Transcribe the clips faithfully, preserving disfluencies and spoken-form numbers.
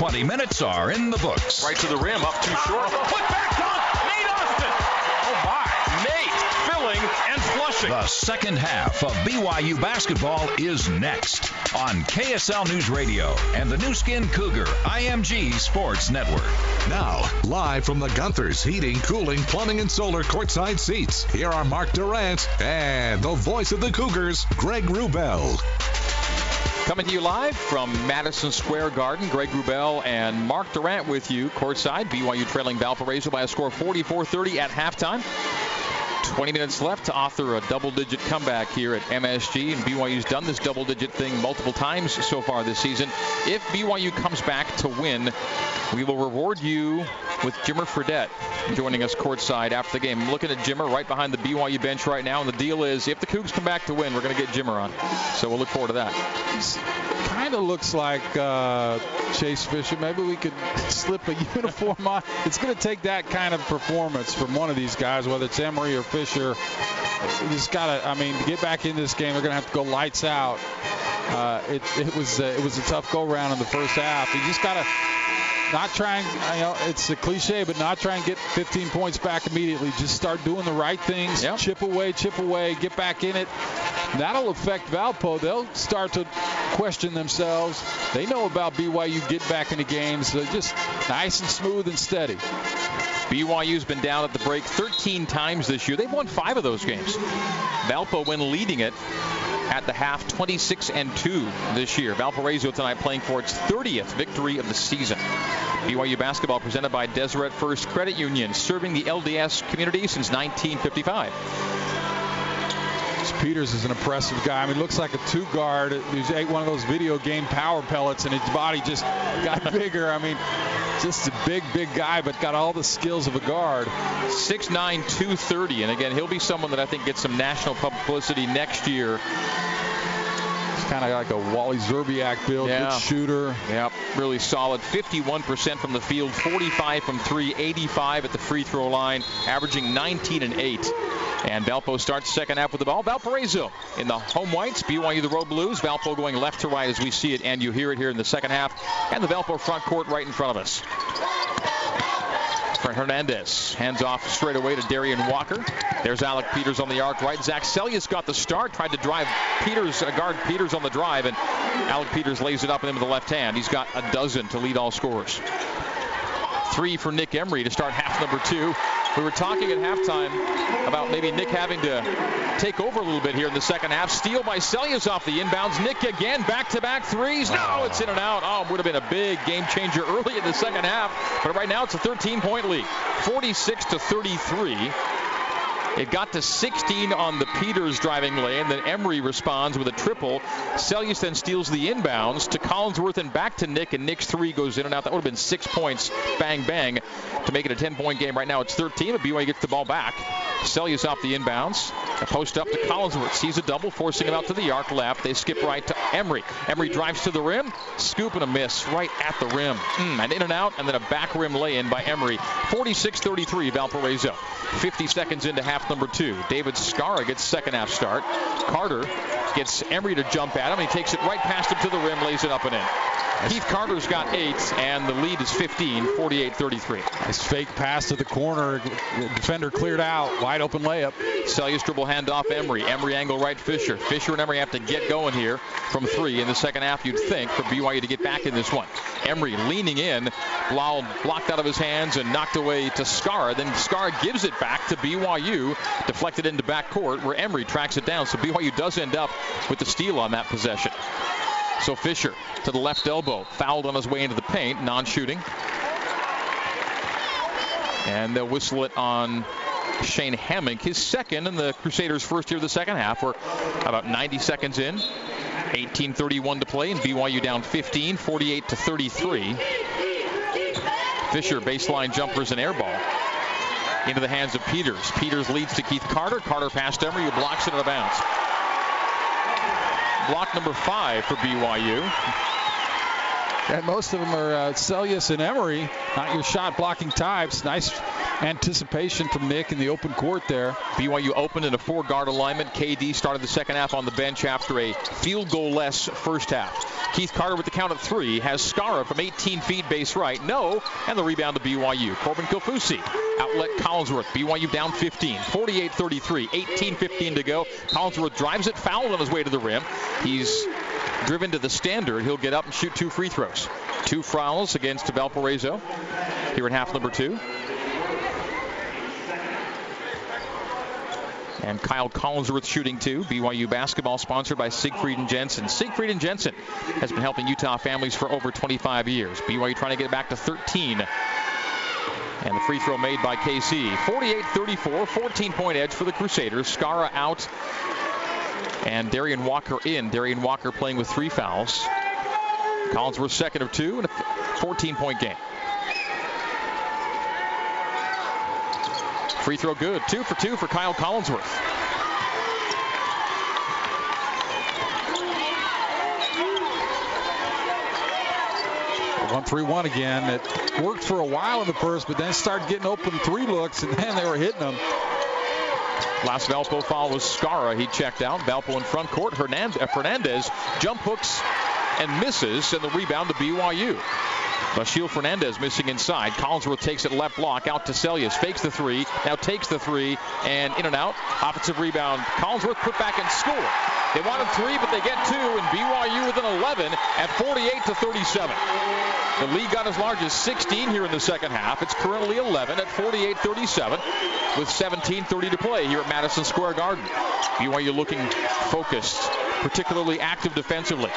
twenty minutes are in the books. Right to the rim, up too short. Put back dunk, Nate Austin. Oh my, Nate filling and flushing. The second half of B Y U basketball is next on K S L News Radio and the new Skin Cougar I M G Sports Network. Now, live from the Gunthers Heating, Cooling, Plumbing, and Solar courtside seats, here are Mark Durrant and the voice of the Cougars, Greg Wrubell. Coming to you live from Madison Square Garden, Greg Wrubell and Mark Durrant with you courtside. B Y U trailing Valparaiso by a score of forty-four thirty at halftime. twenty minutes left to author a double-digit comeback here at M S G, and B Y U's done this double-digit thing multiple times so far this season. If B Y U comes back to win, we will reward you with Jimmer Fredette joining us courtside after the game. I'm looking at Jimmer right behind the B Y U bench right now, and the deal is if the Cougs come back to win, we're going to get Jimmer on. So we'll look forward to that. Kind of looks like uh, Chase Fisher. Maybe we could slip a uniform on. It's going to take that kind of performance from one of these guys, whether it's Emery or Fisher. You just got to, I mean, to get back in this game, they're going to have to go lights out. Uh, it, it was uh, it was a tough go-round in the first half. You just got to not try and, you know, it's a cliche, but not try and get fifteen points back immediately. Just start doing the right things. Yep. Chip away, chip away, get back in it. That'll affect Valpo. They'll start to question themselves. They know about B Y U get back into games. So just nice and smooth and steady. B Y U's been down at the break thirteen times this year. They've won five of those games. Valpo, when leading it at the half, twenty-six and two this year. Valparaiso tonight playing for its thirtieth victory of the season. B Y U basketball presented by Deseret First Credit Union, serving the L D S community since nineteen fifty-five. Peters is an impressive guy. I mean, looks like a two guard. He ate one of those video game power pellets, and his body just got bigger. I mean, just a big, big guy, but got all the skills of a guard. six nine, two thirty, and again, he'll be someone that I think gets some national publicity next year. Kind of like a Wally Zerbiak build, yeah. Good shooter. Yep, really solid. fifty-one percent from the field, forty-five from three, eighty-five at the free throw line, averaging nineteen and eight. And Valpo starts second half with the ball. Valparaiso in the home whites, B Y U the road blues. Valpo going left to right as we see it, and you hear it here in the second half. And the Valpo front court right in front of us. Hernandez hands off straight away to Darian Walker. There's Alec Peters on the arc right. Zach Sellius got the start, tried to drive Peters, uh, guard Peters on the drive, and Alec Peters lays it up and in with the left hand. He's got a dozen to lead all scorers. Three for Nick Emery to start half number two. We were talking at halftime about maybe Nick having to take over a little bit here in the second half. Steal by Sellius off the inbounds. Nick again, back-to-back threes. No, it's in and out. Oh, would have been a big game changer early in the second half. But right now it's a thirteen-point lead, forty-six to thirty-three. It got to sixteen on the Peters driving lane. Then Emery responds with a triple. Sellius then steals the inbounds to Collinsworth and back to Nick, and Nick's three goes in and out. That would have been six points, bang, bang, to make it a ten-point game. Right now it's thirteen, but B Y U gets the ball back. Sellius off the inbounds. A post up to Collinsworth. Sees a double, forcing him out to the arc left. They skip right to Emery. Emery drives to the rim. Scoop and a miss right at the rim. Mm, and in and out, and then a back rim lay-in by Emery. forty-six thirty-three, Valparaiso. fifty seconds into half number two. David Skara gets second half start. Carter gets Emery to jump at him. He takes it right past him to the rim, lays it up and in. Keith Carter's got eight, and the lead is fifteen, forty-eight thirty-three. Nice fake pass to the corner. The defender cleared out. Wide open layup. Sellius dribble handoff Emery. Emery angle right Fisher. Fisher and Emery have to get going here from three in the second half, you'd think, for B Y U to get back in this one. Emery leaning in. Blau blocked out of his hands and knocked away to Skara. Then Skara gives it back to B Y U. Deflected into backcourt where Emery tracks it down. So B Y U does end up with the steal on that possession. So Fisher to the left elbow. Fouled on his way into the paint. Non-shooting. And they'll whistle it on Shane Hammock, his second in the Crusaders' first year of the second half. We're about ninety seconds in. eighteen thirty-one to play, and B Y U down fifteen, forty-eight to thirty-three. Fisher baseline jumpers and air ball into the hands of Peters. Peters leads to Keith Carter. Carter past Emery, who blocks it out of bounds. Block number five for B Y U. And most of them are uh, Sellius and Emery, not your shot blocking types. Nice anticipation from Nick in the open court there. B Y U opened in a four-guard alignment. K D started the second half on the bench after a field goal-less first half. Keith Carter with the count of three has Skara from eighteen feet base right. No, and the rebound to B Y U. Corbin Kofusi. Outlet Collinsworth. B Y U down fifteen. forty-eight thirty-three. eighteen fifteen to go. Collinsworth drives it, fouled on his way to the rim. He's driven to the standard. He'll get up and shoot two free throws. Two fouls against Valparaiso here in half number two. And Kyle Collinsworth shooting two. B Y U basketball sponsored by Siegfried and Jensen. Siegfried and Jensen has been helping Utah families for over twenty-five years. B Y U trying to get it back to thirteen. And the free throw made by K C. forty-eight thirty-four, fourteen-point edge for the Crusaders. Skara out and Darian Walker in. Darian Walker playing with three fouls. Collinsworth second of two and a fourteen-point game. Free throw good. Two for two for Kyle Collinsworth. one three one again. It worked for a while in the first, but then started getting open three looks, and then they were hitting them. Last Valpo foul was Skara. He checked out. Valpo in front court. Hernandez, Fernandez jump hooks and misses, and the rebound to B Y U. Bashil Fernandez missing inside. Collinsworth takes it left block out to Celius. Fakes the three. Now takes the three and in and out. Offensive rebound. Collinsworth put back and score. They wanted three, but they get two, and B Y U within eleven at forty-eight to thirty-seven. The lead got as large as sixteen here in the second half. It's currently eleven at forty-eight thirty-seven with seventeen thirty to play here at Madison Square Garden. B Y U looking focused, particularly active defensively.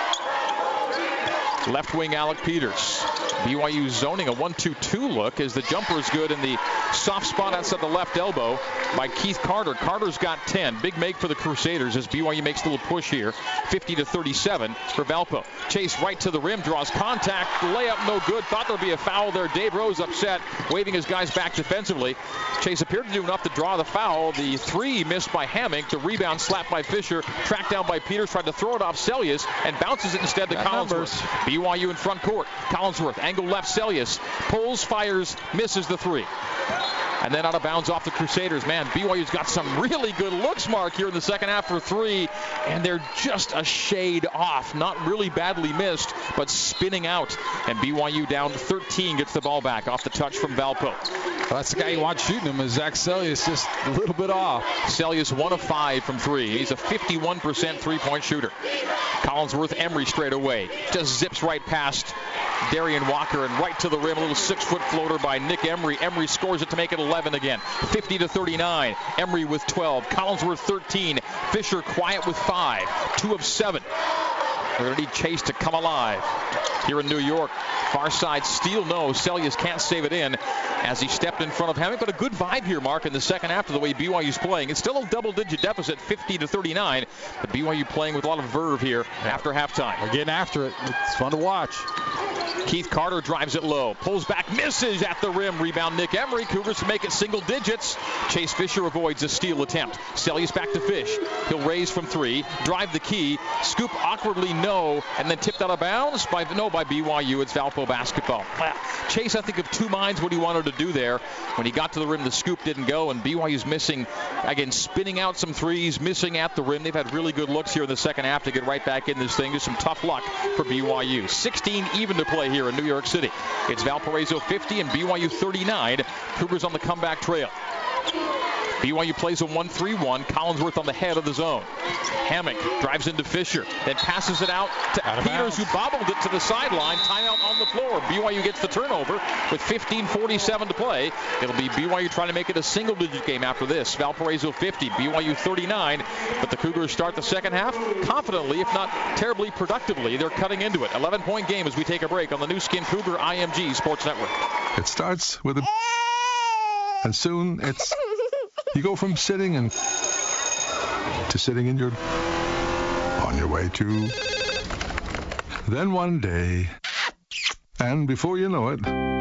Left wing Alec Peters. B Y U zoning a one two two look as the jumper is good in the soft spot outside the left elbow by Keith Carter. Carter's got ten. Big make for the Crusaders as B Y U makes a little push here. fifty to thirty-seven for Valpo. Chase right to the rim, draws contact. Layup no good. Thought there'd be a foul there. Dave Rose upset, waving his guys back defensively. Chase appeared to do enough to draw the foul. The three missed by Hammock. The rebound slapped by Fisher. Tracked down by Peters. Tried to throw it off Celius and bounces it instead to Collinsworth. B Y U in front court. Collinsworth, angle left, Celius. Pulls, fires, misses the three. And then out of bounds off the Crusaders. Man, B Y U's got some really good looks, Mark, here in the second half for three. And they're just a shade off. Not really badly missed, but spinning out. And B Y U down thirteen gets the ball back off the touch from Valpo. Well, that's the guy you want shooting him is Zach Celius, just a little bit off. Celius one of five from three. He's a fifty-one percent three-point shooter. Collinsworth, Emery straight away. Just zips right past Darian Walker and right to the rim. A little six-foot floater by Nick Emery. Emery scores it to make it eleven again. fifty to thirty-nine. Emery with twelve. Collinsworth thirteen. Fisher quiet with five. Two of seven. They're going to need Chase to come alive here in New York. Far side steal, no. Celius can't save it in as he stepped in front of Hammock. But a good vibe here, Mark, in the second half of the way B Y U's playing. It's still a double-digit deficit, fifty to thirty-nine. But B Y U playing with a lot of verve here after halftime. They're getting after it. It's fun to watch. Keith Carter drives it low. Pulls back, misses at the rim. Rebound Nick Emery. Cougars to make it single digits. Chase Fisher avoids a steal attempt. Celius back to Fish. He'll raise from three. Drive the key. Scoop awkwardly, no. And then tipped out of bounds by no by B Y U. It's Valpo basketball. Chase, I think, of two minds what he wanted to do there. When he got to the rim, the scoop didn't go. And B Y U's missing, again, spinning out some threes, missing at the rim. They've had really good looks here in the second half to get right back in this thing. Just some tough luck for B Y U. sixteen even to play here in New York City. It's Valparaiso fifty and B Y U thirty-nine. Cougars on the comeback trail. B Y U plays a one three one. Collinsworth on the head of the zone. Hammock drives into Fisher, then passes it out to out Peters, who bobbled it to the sideline. Timeout on the floor. B Y U gets the turnover with fifteen forty-seven to play. It'll be B Y U trying to make it a single-digit game after this. Valparaiso fifty, B Y U thirty-nine. But the Cougars start the second half confidently, if not terribly productively. They're cutting into it. eleven-point game as we take a break on the new Skin Cougar I M G Sports Network. It starts with a... And soon it's... You go from sitting and... to sitting in your... on your way to... Then one day... And before you know it...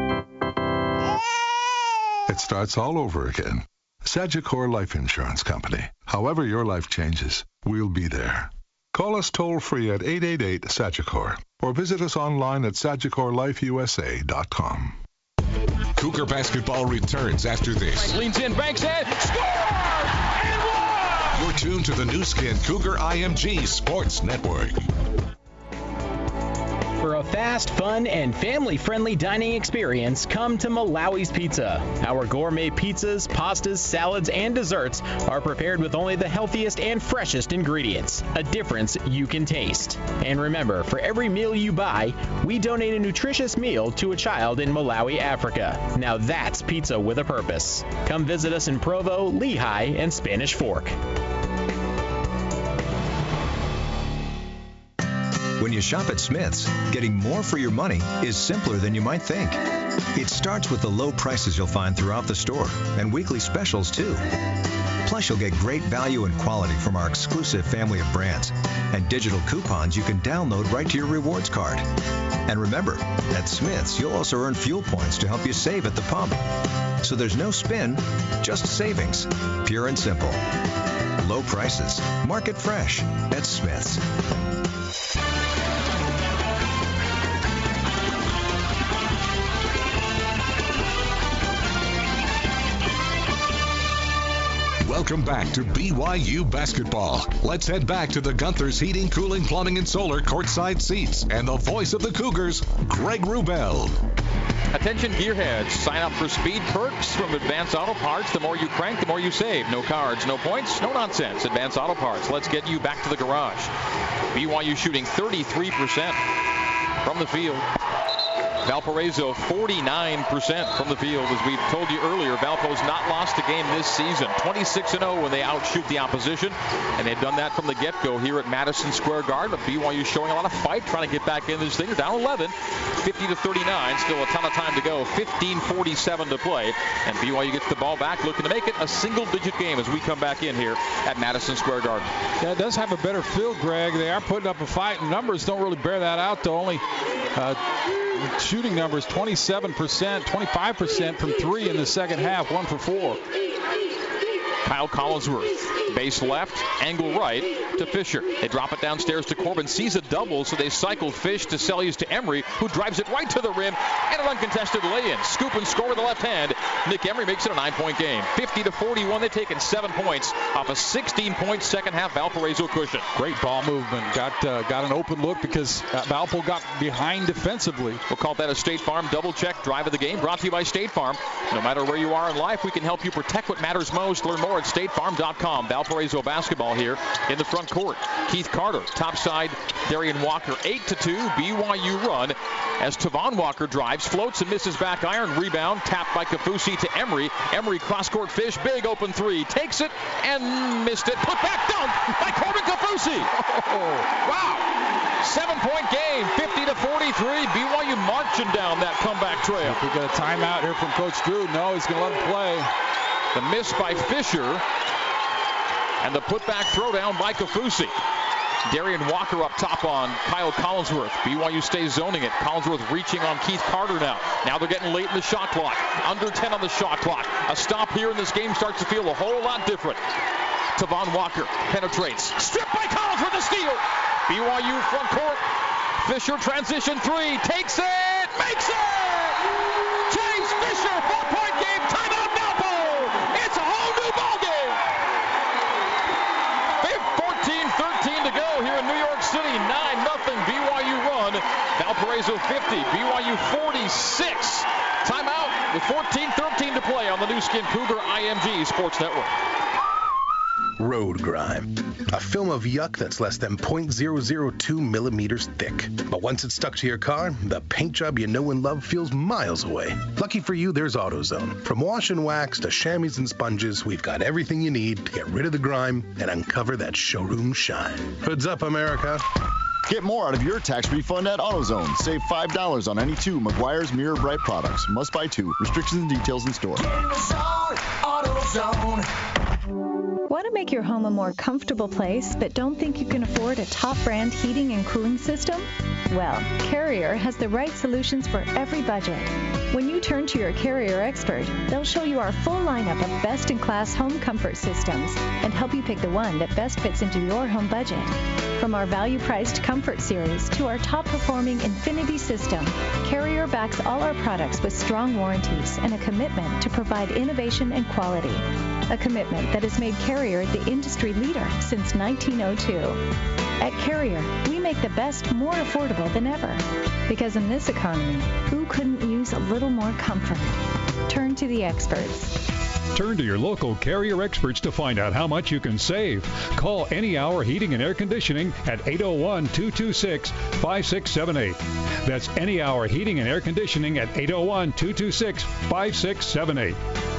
It starts all over again. Sagicor Life Insurance Company. However your life changes, we'll be there. Call us toll-free at eight eight eight Sagicor or visit us online at sagicor life u s a dot com. Cougar basketball returns after this. Leans in, banks in, score! And one! You're tuned to the new skin Cougar I M G Sports Network. For a fast, fun, and family-friendly dining experience, come to Malawi's Pizza. Our gourmet pizzas, pastas, salads, and desserts are prepared with only the healthiest and freshest ingredients, a difference you can taste. And remember, for every meal you buy, we donate a nutritious meal to a child in Malawi, Africa. Now that's pizza with a purpose. Come visit us in Provo, Lehigh, and Spanish Fork. When you shop at Smith's, getting more for your money is simpler than you might think. It starts with the low prices you'll find throughout the store and weekly specials too. Plus, you'll get great value and quality from our exclusive family of brands and digital coupons you can download right to your rewards card. And remember, at Smith's, you'll also earn fuel points to help you save at the pump. So there's no spin, just savings. Pure and simple. Low prices. Market fresh at Smith's. Welcome back to B Y U basketball. Let's head back to the Gunther's Heating, Cooling, Plumbing, and Solar courtside seats and the voice of the Cougars, Greg Wrubell. Attention gearheads, sign up for speed perks from Advance Auto Parts. The more you crank, the more you save. No cards, no points, no nonsense. Advance Auto Parts. Let's get you back to the garage. B Y U shooting thirty-three percent from the field. Valparaiso forty-nine percent from the field. As we told you earlier, Valpo's not lost a game this season. twenty-six and oh when they outshoot the opposition. And they've done that from the get-go here at Madison Square Garden. But B Y U showing a lot of fight, trying to get back in this thing. They're down eleven, fifty to thirty-nine. Still a ton of time to go. fifteen forty-seven to play. And B Y U gets the ball back, looking to make it a single-digit game as we come back in here at Madison Square Garden. Yeah, it does have a better feel, Greg. They are putting up a fight. Numbers don't really bear that out, though. Only uh, shooting numbers, twenty-seven percent, twenty-five percent from three in the second half, one for four. Kyle Collinsworth, base left, angle right to Fisher. They drop it downstairs to Corbin, sees a double, so they cycle Fish to Sellius to Emery, who drives it right to the rim, and an uncontested lay-in. Scoop and score with the left hand. Nick Emery makes it a nine-point game. fifty to forty-one, they've taken seven points off a sixteen-point second-half Valparaiso cushion. Great ball movement. Got uh, got an open look because uh, Valpo got behind defensively. We'll call that a State Farm double-check drive of the game, brought to you by State Farm. No matter where you are in life, we can help you protect what matters most. Learn more at state farm dot com. Valparaiso basketball here in the front court. Keith Carter, topside, Darian Walker, eight to two, B Y U run as Tavon Walker drives, floats and misses back iron. Rebound, tapped by Kafusi to Emery. Emery cross-court Fish, big open three, takes it and missed it. Put back dunk by Corbin Kafusi. Oh, wow. Seven-point game, fifty to forty-three. B Y U marching down that comeback trail. If we get a timeout here from Coach Drew, no, he's going to let him play. The miss by Fisher, and the putback throwdown by Kafusi. Darian Walker up top on Kyle Collinsworth. B Y U stays zoning it. Collinsworth reaching on Keith Carter now. Now they're getting late in the shot clock. Under ten on the shot clock. A stop here and this game starts to feel a whole lot different. Tavon Walker penetrates. Stripped by Collinsworth, the steal. B Y U front court. Fisher transition three. Takes it. Makes it. Chase Fisher. Four-point game. Timeout. It's a whole new ball game. fourteen thirteen to go here in New York City. nine nothing B Y U run. Valparaiso fifty, B Y U forty-six. Timeout with fourteen thirteen to play on the new skin Cougar I M G Sports Network. Road grime. A film of yuck that's less than zero point zero zero two millimeters thick. But once it's stuck to your car, the paint job you know and love feels miles away. Lucky for you, there's AutoZone. From wash and wax to chamois and sponges, we've got everything you need to get rid of the grime and uncover that showroom shine. Hoods up, America. Get more out of your tax refund at AutoZone. Save five dollars on any two Meguiar's Mirror Bright products. Must buy two. Restrictions and details in store. AutoZone. Want to make your home a more comfortable place, but don't think you can afford a top brand heating and cooling system? Well, Carrier has the right solutions for every budget. When you turn to your Carrier expert, they'll show you our full lineup of best-in-class home comfort systems and help you pick the one that best fits into your home budget. From our value-priced Comfort Series to our top-performing Infinity system, Carrier backs all our products with strong warranties and a commitment to provide innovation and quality. A commitment that has made Carrier the industry leader since nineteen oh two. At Carrier, we make the best more affordable than ever. Because in this economy, who couldn't use a little more comfort? Turn to the experts. Turn to your local Carrier experts to find out how much you can save. Call Any Hour Heating and Air Conditioning at eight oh one, two two six, five six seven eight. That's Any Hour Heating and Air Conditioning at eight oh one, two two six, five six seven eight.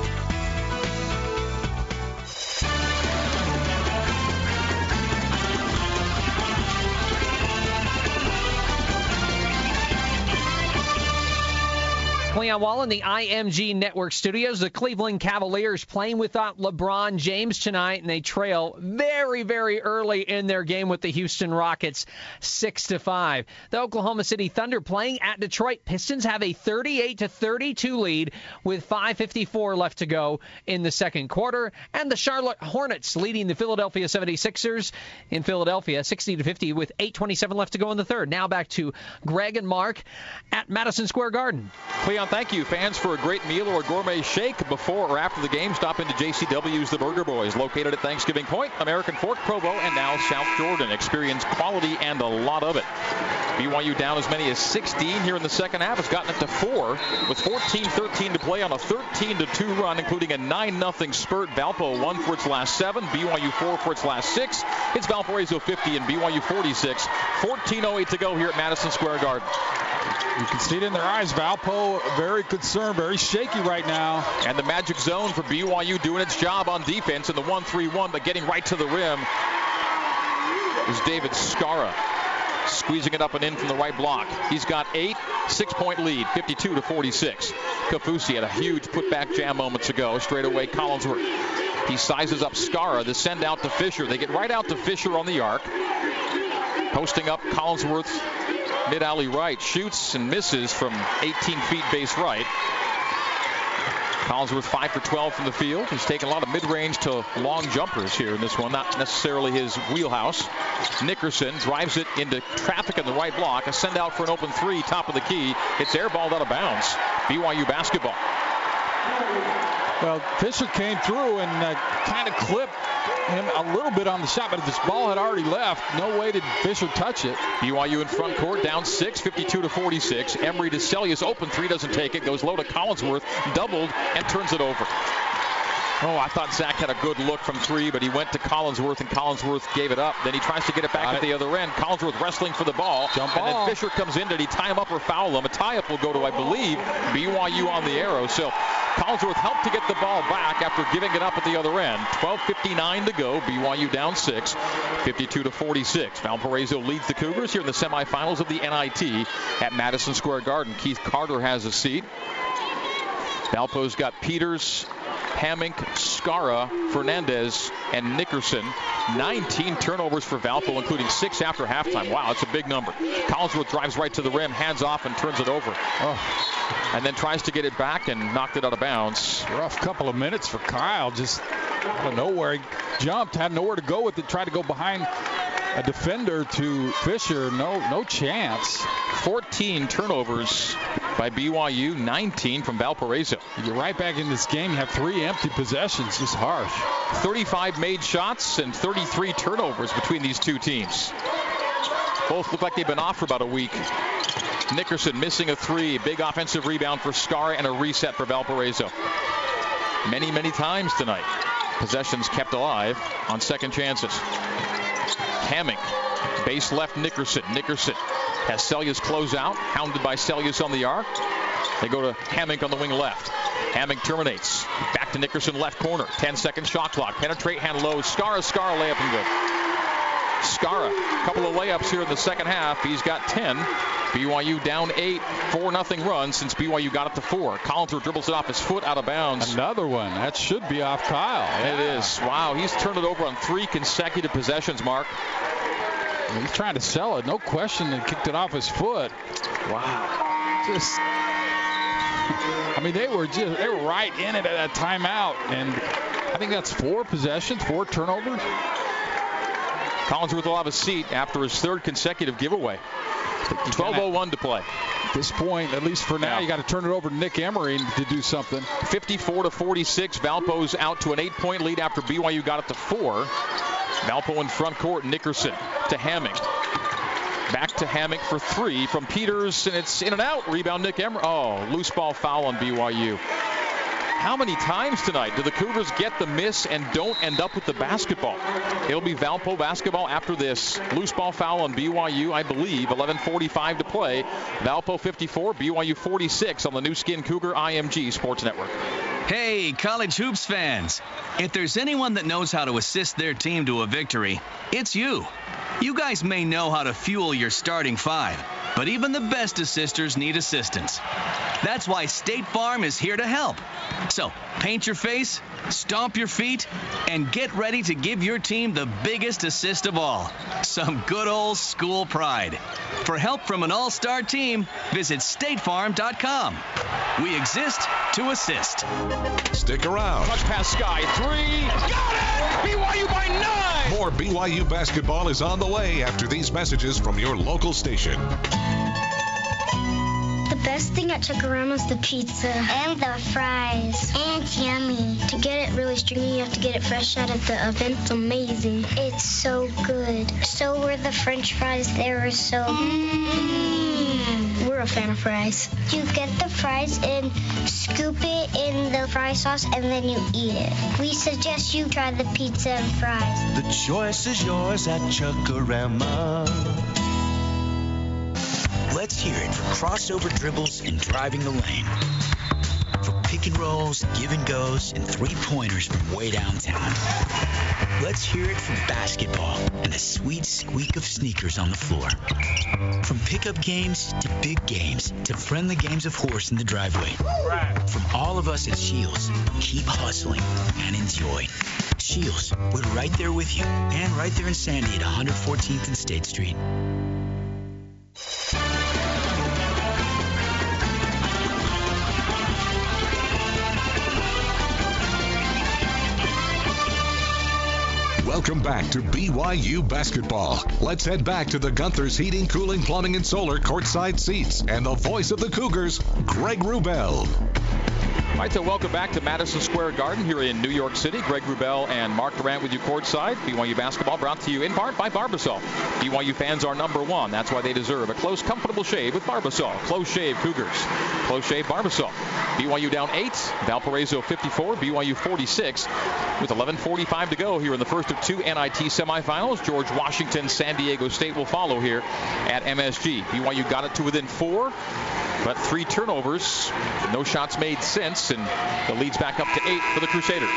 Leon Wall in the I M G Network studios. The Cleveland Cavaliers playing without LeBron James tonight, and they trail very, very early in their game with the Houston Rockets, six to five. The Oklahoma City Thunder playing at Detroit. Pistons have a thirty-eight to thirty-two lead with five fifty-four left to go in the second quarter. And the Charlotte Hornets leading the Philadelphia seventy-sixers in Philadelphia, sixty to fifty with eight twenty-seven left to go in the third. Now back to Greg and Mark at Madison Square Garden. Cleon, thank you. Fans, for a great meal or a gourmet shake before or after the game, stop into J C W's The Burger Boys, located at Thanksgiving Point, American Fork, Provo, and now South Jordan. Experience quality and a lot of it. B Y U down as many as sixteen here in the second half. Has gotten it to four with fourteen thirteen to play on a thirteen to two run, including a nine nothing spurt. Valpo one for its last seven. B Y U four for its last six. It's Valparaiso fifty and B Y U forty-six. fourteen oh eight to go here at Madison Square Garden. You can see it in their eyes. Valpo very concerned, very shaky right now. And the magic zone for B Y U doing its job on defense in the one three one, but getting right to the rim is David Skara. Squeezing it up and in from the right block. He's got eight, six-point lead, fifty-two to forty-six. Kafusi had a huge putback jam moments ago. Straight away, Collinsworth. He sizes up Skara. The send out to Fisher. They get right out to Fisher on the arc. Posting up Collinsworth. Mid-alley right, shoots and misses from eighteen feet base right. Collinsworth five for twelve from the field. He's taken a lot of mid-range to long jumpers here in this one, not necessarily his wheelhouse. Nickerson drives it into traffic in the right block. A send out for an open three, top of the key. It's airballed out of bounds. B Y U basketball. Well, Fisher came through and uh, kind of clipped him a little bit on the shot, but if this ball had already left, no way did Fisher touch it. B Y U in front court, down six, fifty-two to forty-six. Emery to Celius, open three, doesn't take it. Goes low to Collinsworth, doubled, and turns it over. Oh, I thought Zach had a good look from three, but he went to Collinsworth, and Collinsworth gave it up. Then he tries to get it back Got at it. the other end. Collinsworth wrestling for the ball. Jump and ball. then Fisher comes in. Did he tie him up or foul him? A tie-up will go to, I believe, B Y U on the arrow. So Collinsworth helped to get the ball back after giving it up at the other end. twelve fifty-nine to go. B Y U down six, fifty-two to forty-six. Valparaiso leads the Cougars here in the semifinals of the N I T at Madison Square Garden. Keith Carter has a seat. Valpo's got Peters, Hamink, Skara, Fernandez, and Nickerson. nineteen turnovers for Valpo, including six after halftime. Wow, that's a big number. Collinsworth drives right to the rim, hands off, and turns it over. Oh. And then tries to get it back and knocked it out of bounds. Rough couple of minutes for Kyle. Just out of nowhere. He jumped, had nowhere to go with it, tried to go behind a defender to Fisher. No, no chance. fourteen turnovers by B Y U, nineteen from Valparaiso. You get right back in this game, you have three empty possessions. Just harsh. thirty-five made shots and thirty-three turnovers between these two teams. Both look like they've been off for about a week. Nickerson missing a three. Big offensive rebound for Skara and a reset for Valparaiso. Many, many times tonight. Possessions kept alive on second chances. Hamink, base left Nickerson. Nickerson has Celius close out, hounded by Celius on the arc. They go to Hamink on the wing left. Hamink terminates. Back to Nickerson left corner. ten second shot clock. Penetrate, hand low. Skara, Skara, layup and good. Skara, a couple of layups here in the second half. He's got ten. B Y U down eight, four nothing run since B Y U got it to four. Collinsworth dribbles it off his foot out of bounds. Another one. That should be off Kyle. Yeah. It is. Wow, he's turned it over on three consecutive possessions, Mark. He's trying to sell it. No question. He kicked it off his foot. Wow. Just I mean, they were just they were right in it at a timeout, and I think that's four possessions, four turnovers. Collinsworth will have a seat after his third consecutive giveaway. twelve oh one to play. At this point, at least for now, yeah. you got to turn it over to Nick Emery to do something. fifty-four to forty-six. Valpo's out to an eight-point lead after B Y U got it to four. Valpo in front court. Nickerson to Hammock. Back to Hammock for three from Peters, and it's in and out. Rebound Nick Emery. Oh, loose ball foul on B Y U. How many times tonight do the Cougars get the miss and don't end up with the basketball? It'll be Valpo basketball after this. Loose ball foul on B Y U, I believe. eleven forty-five to play. Valpo fifty-four, B Y U forty-six on the new Skin Cougar I M G Sports Network. Hey, college hoops fans. If there's anyone that knows how to assist their team to a victory, it's you. You guys may know how to fuel your starting five, but even the best assisters need assistance. That's why State Farm is here to help. So, paint your face, stomp your feet, and get ready to give your team the biggest assist of all. Some good old school pride. For help from an all-star team, visit state farm dot com. We exist to assist. Stick around. Touch pass Sky. Three. Got it! B Y U by nine! More B Y U basketball is on the way after these messages from your local station. The best thing at Chuck-A-Rama's the pizza. And the fries. And it's yummy. To get it really stringy, you have to get it fresh out of the oven. It's amazing. It's so good. So were the French fries. They were so... Mmm. We're a fan of fries. You get the fries and scoop it in the fry sauce, and then you eat it. We suggest you try the pizza and fries. The choice is yours at Chuck-A-Rama. Let's hear it for crossover dribbles and driving the lane. For pick and rolls, give and goes, and three-pointers from way downtown. Let's hear it for basketball and the sweet squeak of sneakers on the floor. From pickup games to big games to friendly games of horse in the driveway. From all of us at Shields, keep hustling and enjoy. Shields, we're right there with you and right there in Sandy at one fourteenth and State Street. Welcome back to B Y U basketball. Let's head back to the Gunthers Heating, Cooling, Plumbing, and Solar courtside seats and the voice of the Cougars, Greg Wrubell. All right, so welcome back to Madison Square Garden here in New York City. Greg Wrubell and Mark Durant with you courtside. B Y U basketball brought to you in part by Barbasol. B Y U fans are number one. That's why they deserve a close, comfortable shave with Barbasol. Close shave Cougars. Close shave Barbasol. B Y U down eight. Valparaiso fifty-four. B Y U forty-six. With eleven forty-five to go here in the first of two N I T semifinals. George Washington, San Diego State will follow here at M S G. B Y U got it to within four, but three turnovers. No shots made since, and the lead's back up to eight for the Crusaders.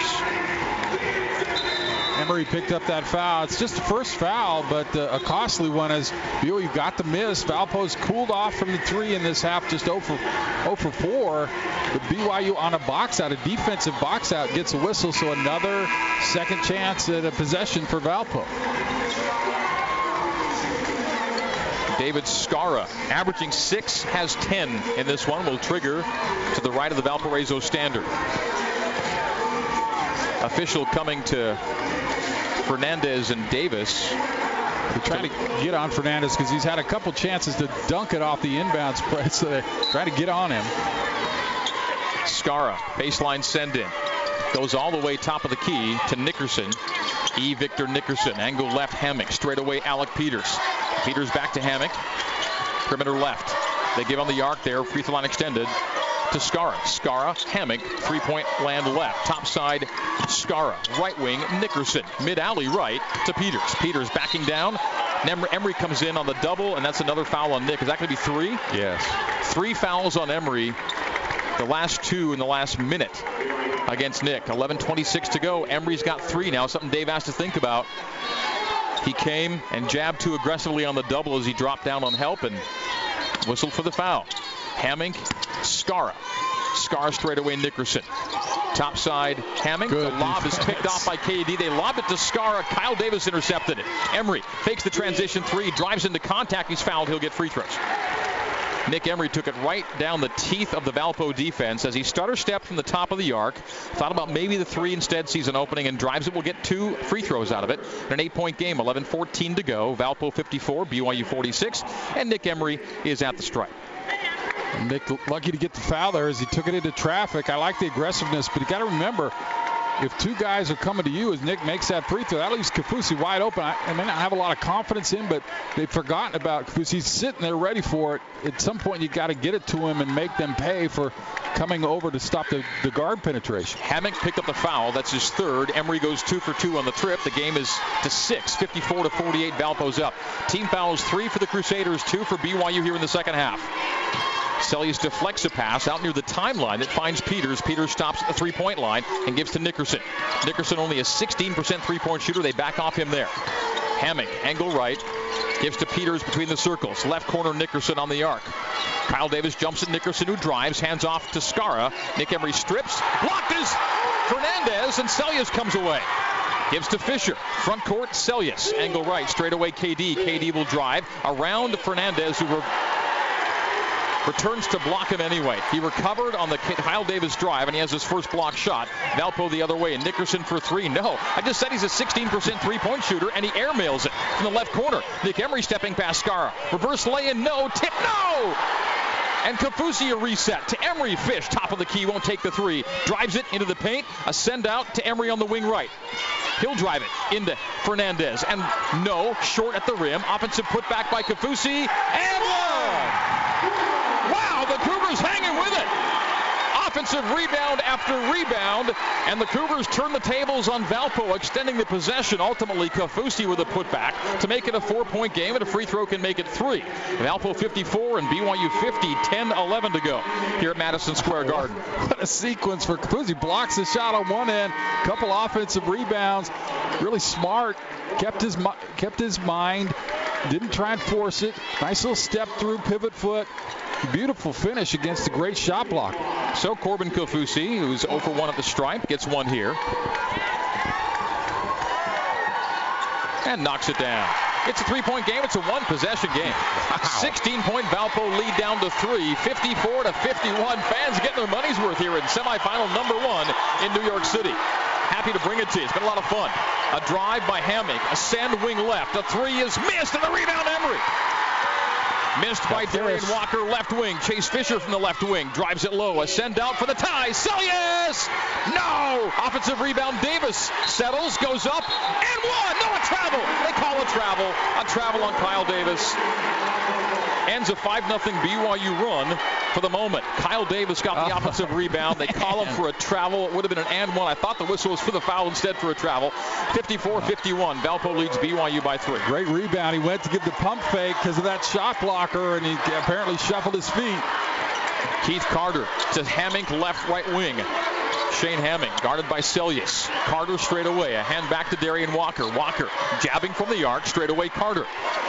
Emery picked up that foul. It's just the first foul, but uh, a costly one as B Y U got the miss. Valpo's cooled off from the three in this half, just zero for four. The B Y U on a box out, a defensive box out, gets a whistle, so another second chance at a possession for Valpo. David Skara, averaging six, has ten in this one, will trigger to the right of the Valparaiso standard. Official coming to Fernandez and Davis. They're trying to get on Fernandez because he's had a couple chances to dunk it off the inbound spread, so they're trying to get on him. Skara, baseline send in. Goes all the way top of the key to Nickerson. E. Victor Nickerson. Angle left, Hammock. Straight away, Alec Peters. Peters back to Hammock. Perimeter left. They give on the arc there. Free throw line extended to Skara. Skara, Hammock. Three-point land left. Top side, Skara. Right wing, Nickerson. Mid-alley right to Peters. Peters backing down. Emery comes in on the double, and that's another foul on Nick. Is that going to be three? Yes. Three fouls on Emery. The last two in the last minute against Nick. eleven twenty-six to go. Emery's got three now, something Dave has to think about. He came and jabbed too aggressively on the double as he dropped down on help and whistled for the foul. Hammock, Skara. Skara straight away, Nickerson. Top side, Hammock. Good the lob defense. is picked off by K D. They lob it to Skara. Kyle Davis intercepted it. Emery fakes the transition three, drives into contact. He's fouled. He'll get free throws. Nick Emery took it right down the teeth of the Valpo defense as he stutter stepped from the top of the arc. Thought about maybe the three instead, sees an opening and drives it. Will get two free throws out of it. An eight-point game, eleven fourteen to go. Valpo fifty-four, B Y U forty-six, and Nick Emery is at the stripe. Nick lucky to get the foul there as he took it into traffic. I like the aggressiveness, but you got to remember, if two guys are coming to you as Nick makes that free throw, that leaves Kaufusi wide open. I, I may not have a lot of confidence in, but they've forgotten about Kaufusi. He's sitting there ready for it. At some point, you got to get it to him and make them pay for coming over to stop the, the guard penetration. Hammock picked up the foul. That's his third. Emery goes two for two on the trip. The game is to six, fifty-four to forty-eight. Valpo's up. Team fouls, three for the Crusaders, two for B Y U here in the second half. Sellius deflects a pass out near the timeline that finds Peters. Peters stops at the three-point line and gives to Nickerson. Nickerson only a sixteen percent three-point shooter. They back off him there. Hammock, angle right, gives to Peters between the circles. Left corner, Nickerson on the arc. Kyle Davis jumps at Nickerson, who drives, hands off to Skara. Nick Emery strips, blocked is Fernandez, and Sellius comes away. Gives to Fisher. Front court, Sellius. Angle right, straight away K D. K D will drive around Fernandez, who re- returns to block him anyway. He recovered on the Kyle Davis drive, and he has his first block shot. Valpo the other way, and Nickerson for three. No, I just said he's a sixteen percent three-point shooter, and he airmails it from the left corner. Nick Emery stepping past Skara. Reverse lay-in, no. Tip, no! And Kaufusi a reset to Emery. Fish, top of the key, won't take the three. Drives it into the paint. A send out to Emery on the wing right. He'll drive it into Fernandez. And no, short at the rim. Offensive putback by Kaufusi. And one! Wow, the Cougars hanging with it. Offensive rebound after rebound, and the Cougars turn the tables on Valpo, extending the possession. Ultimately, Kaufusi with a putback to make it a four-point game, and a free throw can make it three. Valpo fifty-four and B Y U fifty, ten eleven to go here at Madison Square Garden. What a sequence for Kaufusi. Blocks the shot on one end, couple offensive rebounds, really smart, kept his kept his mind, didn't try and force it. Nice little step through, pivot foot. Beautiful finish against a great shot block. So Corbin Kaufusi, who's zero for one at the stripe, gets one here. And knocks it down. It's a three-point game. It's a one-possession game. sixteen-point Valpo lead down to three, fifty-four to fifty-one. Fans getting their money's worth here in semifinal number one in New York City. Happy to bring it to you. It's been a lot of fun. A drive by Hammock, a send wing left. A three is missed, and the rebound Emery. Missed by Darian Walker, left wing. Chase Fisher from the left wing. Drives it low. A send out for the tie. Sellius! No! Offensive rebound. Davis settles, goes up, and one! No, a travel! They call a travel. A travel on Kyle Davis. Ends a five nothing B Y U run for the moment. Kyle Davis got the oh, offensive rebound. They call him for a travel. It would have been an and one. I thought the whistle was for the foul instead for a travel. fifty-four fifty-one. Valpo leads B Y U by three. Great rebound. He went to give the pump fake because of that shot blocker, and he apparently shuffled his feet. Keith Carter to Hammock, left, right wing. Shane Hammock guarded by Sellius. Carter straight away. A hand back to Darian Walker. Walker jabbing from the arc. Straight away Carter.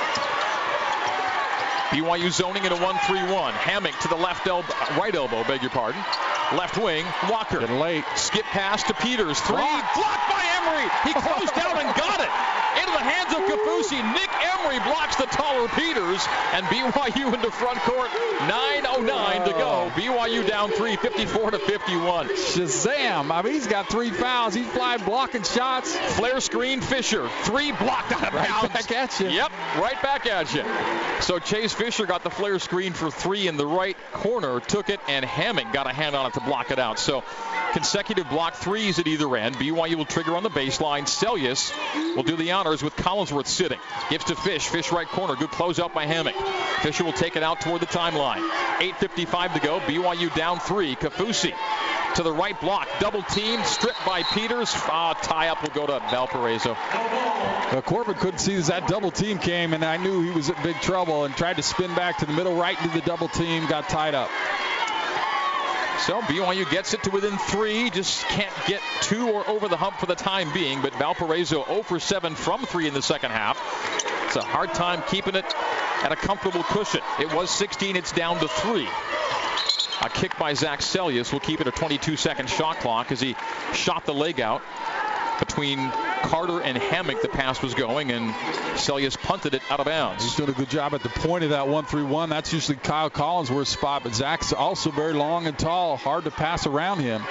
B Y U zoning in a one three one. Hammock to the left elbow, right elbow, beg your pardon. Left wing, Walker. Getting late. Skip pass to Peters. Three. Blocked, blocked by Emery. He closed down and got it. Into the hands of Kaufusi. Nick Emery blocks the taller Peters. And B Y U into front court. nine oh nine to go. B Y U down three, fifty-four to fifty-one. Shazam. I mean, he's got three fouls. He's flying blocking shots. Flare screen, Fisher. Three blocked out of right bounds. Back at you. Yep, right back at you. So Chase Fisher got the flare screen for three in the right corner. Took it, and Hammock got a hand on it to block it out. So consecutive block threes at either end. B Y U will trigger on the baseline. Sellius will do the honors with Collinsworth sitting. Gives to Fish. Fish right corner. Good closeout by Hammock. Fisher will take it out toward the timeline. eight fifty-five to go. B Y U down three. Kaufusi to the right block. Double team. Stripped by Peters. Ah, tie up will go to Valparaiso. Well, Corbin couldn't see as that double team came, and I knew he was in big trouble and tried to spin back to the middle right into the double team. Got tied up. So B Y U gets it to within three, just can't get two or over the hump for the time being, but Valparaiso zero for seven from three in the second half. It's a hard time keeping it at a comfortable cushion. It was sixteen, it's down to three. A kick by Zach Sellius will keep it a twenty-two second shot clock as he shot the leg out between Carter and Hammock the pass was going, and Seljaas punted it out of bounds. He's doing a good job at the point of that one three one. That's usually Kyle Collinsworth's spot, but Zach's also very long and tall. Hard to pass around him.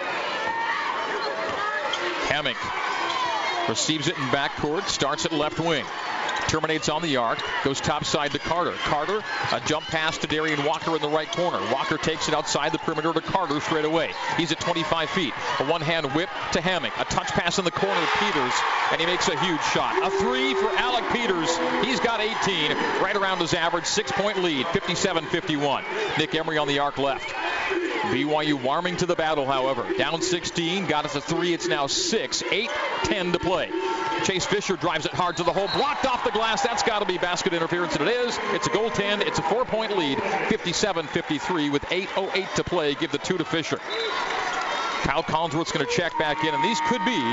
Hammock receives it in backcourt, starts at left wing. Terminates on the arc, goes topside to Carter. Carter, a jump pass to Darian Walker in the right corner. Walker takes it outside the perimeter to Carter straight away. He's at twenty-five feet. A one-hand whip to Hammock. A touch pass in the corner to Peters, and he makes a huge shot. A three for Alec Peters. He's got eighteen, right around his average, six-point lead, fifty-seven fifty-one. Nick Emery on the arc left. B Y U warming to the battle, however. Down sixteen, got us a three. It's now six, eight ten to play. Chase Fisher drives it hard to the hole, blocked off the glass. That's got to be basket interference, and it is. It's a goaltend. It's a four-point lead, fifty-seven fifty-three with eight oh eight to play. Give the two to Fisher. Kyle Collinsworth's going to check back in, and these could be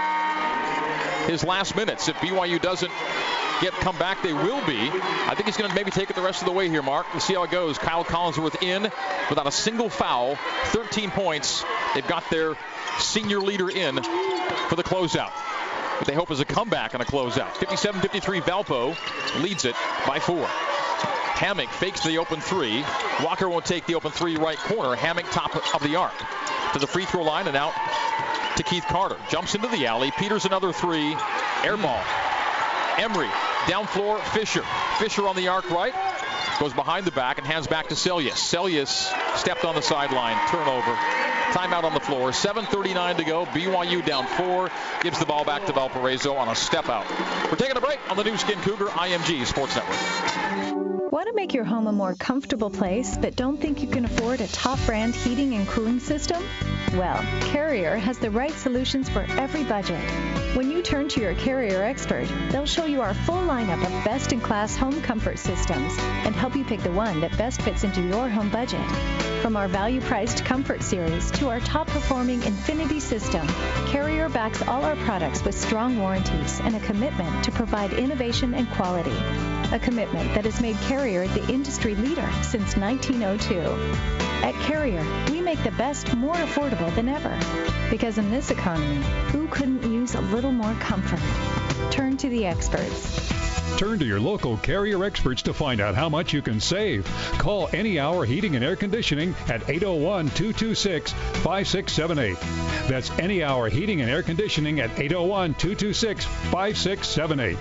his last minutes. If B Y U doesn't get come back, they will be. I think he's going to maybe take it the rest of the way here, Mark. We'll see how it goes. Kyle Collinsworth in without a single foul, thirteen points. They've got their senior leader in for the closeout. What they hope is a comeback on a closeout. fifty-seven fifty-three, Valpo leads it by four. Hammock fakes the open three. Walker won't take the open three right corner. Hammock top of the arc to the free throw line and out to Keith Carter. Jumps into the alley. Peters another three. Air ball. Emery down floor. Fisher. Fisher on the arc right. Goes behind the back and hands back to Seljaas. Seljaas stepped on the sideline. Turnover. Timeout on the floor. seven thirty-nine to go. B Y U down four. Gives the ball back to Valparaiso on a step out. We're taking a break on the new Skin Cougar I M G Sports Network. Want to make your home a more comfortable place, but don't think you can afford a top brand heating and cooling system? Well, Carrier has the right solutions for every budget. When you turn to your Carrier expert, they'll show you our full lineup of best-in-class home comfort systems and help you pick the one that best fits into your home budget. From our value-priced Comfort Series to our top-performing Infinity system, Carrier backs all our products with strong warranties and a commitment to provide innovation and quality. A commitment that has made Carrier the industry leader since nineteen oh two. At Carrier, we make the best more affordable than ever. Because in this economy, who couldn't use a little more comfort? Turn to the experts. Turn to your local Carrier experts to find out how much you can save. Call Any Hour Heating and Air Conditioning at eight oh one, two two six, five six seven eight. That's Any Hour Heating and Air Conditioning at eight oh one, two two six, five six seven eight.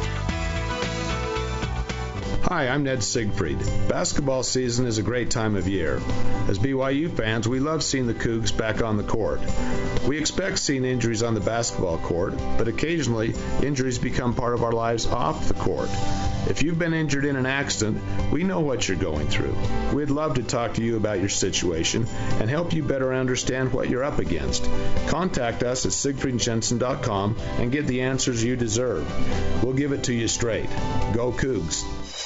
Hi, I'm Ned Siegfried. Basketball season is a great time of year. As B Y U fans, we love seeing the Cougs back on the court. We expect seeing injuries on the basketball court, but occasionally injuries become part of our lives off the court. If you've been injured in an accident, we know what you're going through. We'd love to talk to you about your situation and help you better understand what you're up against. Contact us at siegfried jensen dot com and get the answers you deserve. We'll give it to you straight. Go Cougs.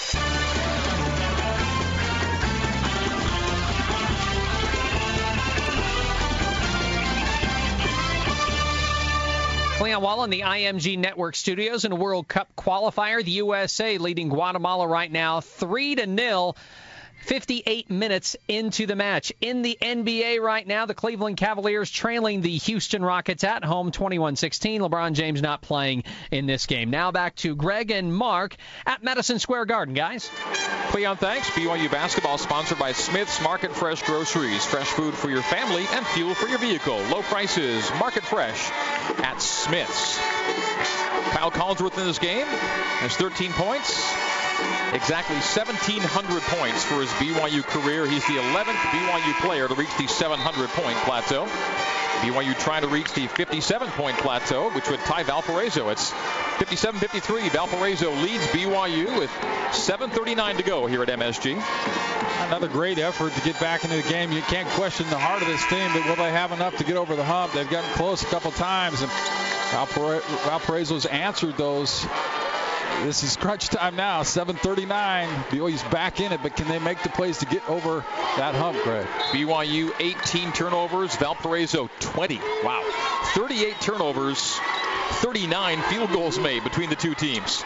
Leon Wall in the I M G Network studios in a World Cup qualifier. The U S A leading Guatemala right now three to nil. fifty-eight minutes into the match. In the N B A right now, the Cleveland Cavaliers trailing the Houston Rockets at home twenty-one sixteen. LeBron James not playing in this game. Now back to Greg and Mark at Madison Square Garden, guys. Cleon, thanks. B Y U basketball sponsored by Smith's Market Fresh Groceries. Fresh food for your family and fuel for your vehicle. Low prices, Market Fresh at Smith's. Kyle Collinsworth in this game has thirteen points. Exactly seventeen hundred points for his B Y U career. He's the eleventh B Y U player to reach the seven hundred point plateau. B Y U trying to reach the fifty-seven point plateau, which would tie Valparaiso. It's fifty-seven fifty-three. Valparaiso leads B Y U with seven thirty-nine to go here at M S G. Another great effort to get back into the game. You can't question the heart of this team, but will they have enough to get over the hump? They've gotten close a couple times, and Valpara- Valparaiso's answered those. This is crunch time now, seven thirty-nine. B Y U's back in it, but can they make the plays to get over that hump, Greg? B Y U eighteen turnovers, Valparaiso twenty. Wow. thirty-eight turnovers, thirty-nine field goals made between the two teams.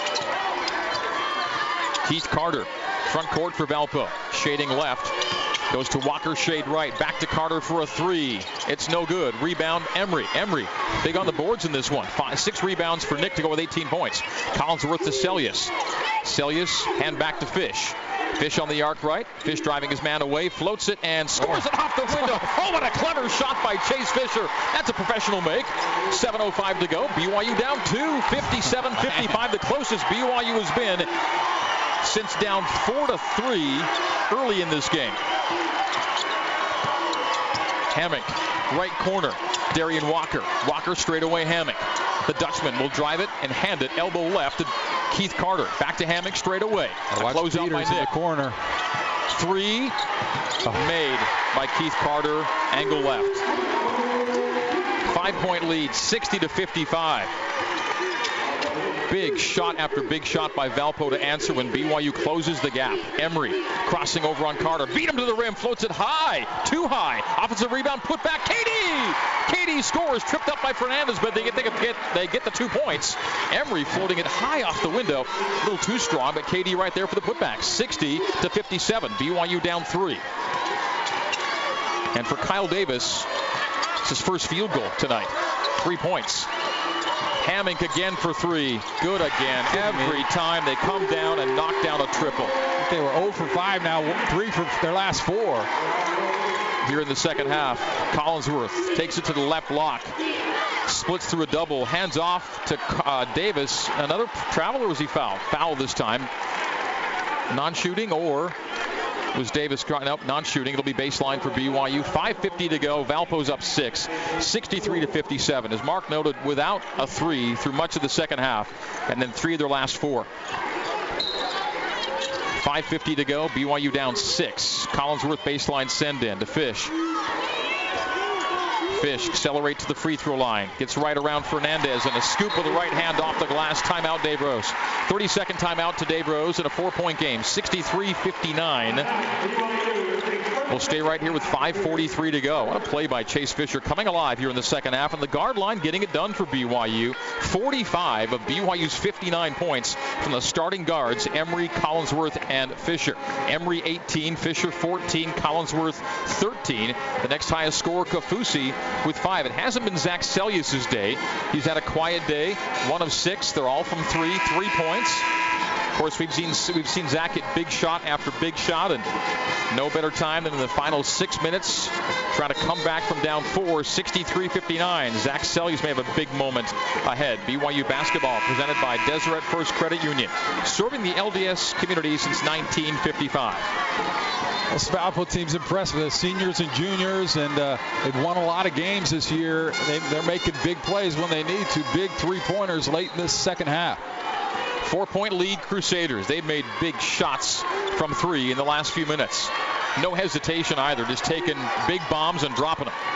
Keith Carter, front court for Valpo. Shading left. Goes to Walker, shade right. Back to Carter for a three. It's no good. Rebound, Emery. Emery, big on the boards in this one. Five, six rebounds for Nick to go with eighteen points. Collinsworth to Seljaas. Seljaas, hand back to Fish. Fish on the arc right. Fish driving his man away, floats it, and scores it off the window. Oh, what a clever shot by Chase Fisher. That's a professional make. seven oh five to go. B Y U down two, fifty-seven fifty-five. The closest B Y U has been since down four to three early in this game. Hammock, right corner. Darian Walker. Walker straight away Hammock. The Dutchman will drive it and hand it elbow left to Keith Carter. Back to Hammock straight away. Close out by Nick. In the corner. Three oh. made by Keith Carter. Angle left. Five-point lead, sixty to fifty-five. Big shot after big shot by Valpo to answer when B Y U closes the gap. Emery crossing over on Carter. Beat him to the rim. Floats it high. Too high. Offensive rebound. Put back. K D! K D scores. Tripped up by Fernandez, but they get, they get, they get the two points. Emery floating it high off the window. A little too strong, but K D right there for the putback. sixty to fifty-seven. B Y U down three. And for Kyle Davis, it's his first field goal tonight. Three points. Hammock again for three. Good again. Every time they come down and knock down a triple. They were zero for five now, three for their last four. Here in the second half, Collinsworth takes it to the left block. Splits through a double. Hands off to uh, Davis. Another travel, or was he fouled? Foul this time. Non-shooting, or was Davis nope, non-shooting? It'll be baseline for B Y U. five fifty to go. Valpo's up six. sixty-three to fifty-seven. As Mark noted, without a three through much of the second half, and then three of their last four. five fifty to go. B Y U down six. Collinsworth baseline send in to Fish. Fish accelerate to the free throw line. Gets right around Fernandez and a scoop with the right hand off the glass. Timeout, Dave Rose. thirty-second timeout to Dave Rose in a four-point game. sixty-three fifty-nine. We'll stay right here with five forty-three to go. What a play by Chase Fisher, coming alive here in the second half. And the guard line getting it done for B Y U. forty-five of B Y U's fifty-nine points from the starting guards, Emery, Collinsworth, and Fisher. Emery eighteen, Fisher fourteen, Collinsworth thirteen. The next highest scorer, Kaufusi, with five. It hasn't been Zach Seljaas' day. He's had a quiet day. One of six. They're all from three. Three points. Of course, we've seen we've seen Zach hit big shot after big shot, and no better time than in the final six minutes, trying to come back from down four, sixty-three fifty-nine. Zach Seljaas may have a big moment ahead. B Y U basketball presented by Deseret First Credit Union, serving the L D S community since nineteen fifty-five. Well, this Valpo team's impressive. The seniors and juniors, and uh, they've won a lot of games this year. They, they're making big plays when they need to. Big three-pointers late in this second half. Four-point lead, Crusaders. They've made big shots from three in the last few minutes. No hesitation either, just taking big bombs and dropping them.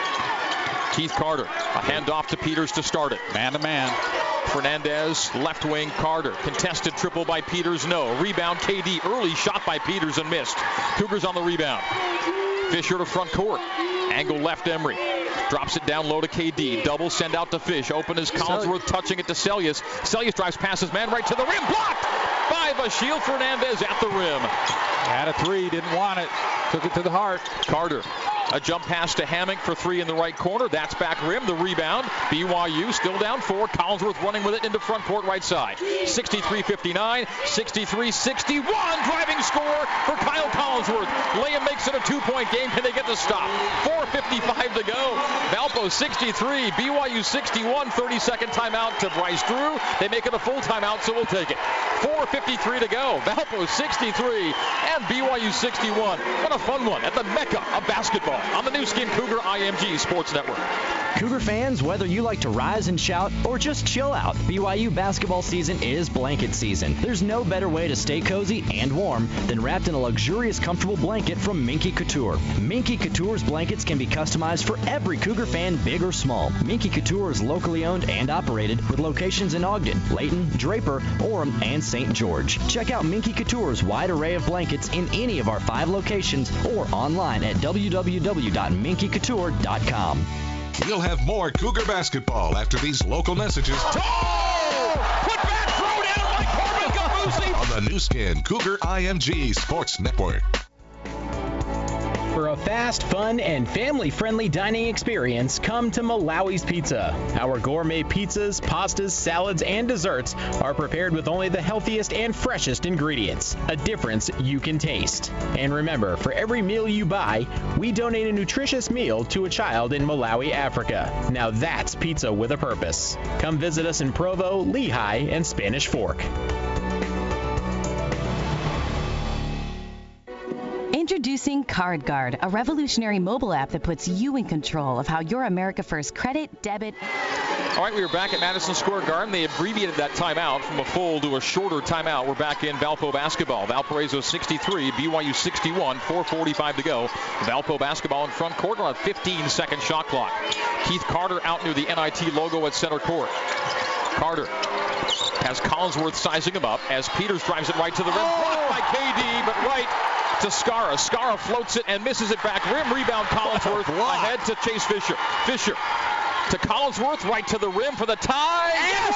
Keith Carter, a handoff to Peters to start it. Man-to-man. Fernandez, left wing, Carter. Contested triple by Peters, no. Rebound, K D. Early shot by Peters and missed. Cougars on the rebound. Fisher to front court. Angle left, Emery. Drops it down low to K D. Double send out to Fish. Open is Collinsworth, touching it to Seljaas. Seljaas drives past his man right to the rim. Blocked by Vashiel Fernandez at the rim. Had a three, didn't want it. Took it to the heart. Carter. A jump pass to Hammock for three in the right corner. That's back rim. The rebound. B Y U still down four. Collinsworth running with it into front court right side. sixty-three fifty-nine. sixty-three sixty-one. Driving score for Kyle Collinsworth. Liam makes it a two-point game. Can they get the stop? four fifty-five to go. Valpo sixty-three. B Y U sixty-one. thirty-second timeout to Bryce Drew. They make it a full timeout, so we'll take it. four fifty-three to go. Valpo sixty-three and B Y U sixty-one. What a fun one at the Mecca of basketball on the new Skin Cougar I M G Sports Network. Cougar fans, whether you like to rise and shout or just chill out, B Y U basketball season is blanket season. There's no better way to stay cozy and warm than wrapped in a luxurious, comfortable blanket from Minky Couture. Minky Couture's blankets can be customized for every Cougar fan, big or small. Minky Couture is locally owned and operated with locations in Ogden, Layton, Draper, Orem, and Saint George. Check out Minky Couture's wide array of blankets in any of our five locations or online at w w w dot minky couture dot com. We'll have more Cougar basketball after these local messages. Oh! Put back, throw down by Corbin Kaufusi! On the new Skin Cougar I M G Sports Network. For a fast, fun, and family-friendly dining experience, come to Malawi's Pizza. Our gourmet pizzas, pastas, salads, and desserts are prepared with only the healthiest and freshest ingredients, a difference you can taste. And remember, for every meal you buy, we donate a nutritious meal to a child in Malawi, Africa. Now that's pizza with a purpose. Come visit us in Provo, Lehigh, and Spanish Fork. Introducing CardGuard, a revolutionary mobile app that puts you in control of how your America First credit, debit... All right, we are back at Madison Square Garden. They abbreviated that timeout from a full to a shorter timeout. We're back in Valpo basketball. Valparaiso sixty-three, B Y U sixty-one, four forty-five to go. Valpo basketball in front court on a fifteen-second shot clock. Keith Carter out near the N I T logo at center court. Carter has Collinsworth sizing him up as Peters drives it right to the rim. Blocked by K D, but right to Skara. Skara floats it and misses it back. Rim rebound, Collinsworth ahead to Chase Fisher. Fisher to Collinsworth, right to the rim for the tie. Yes!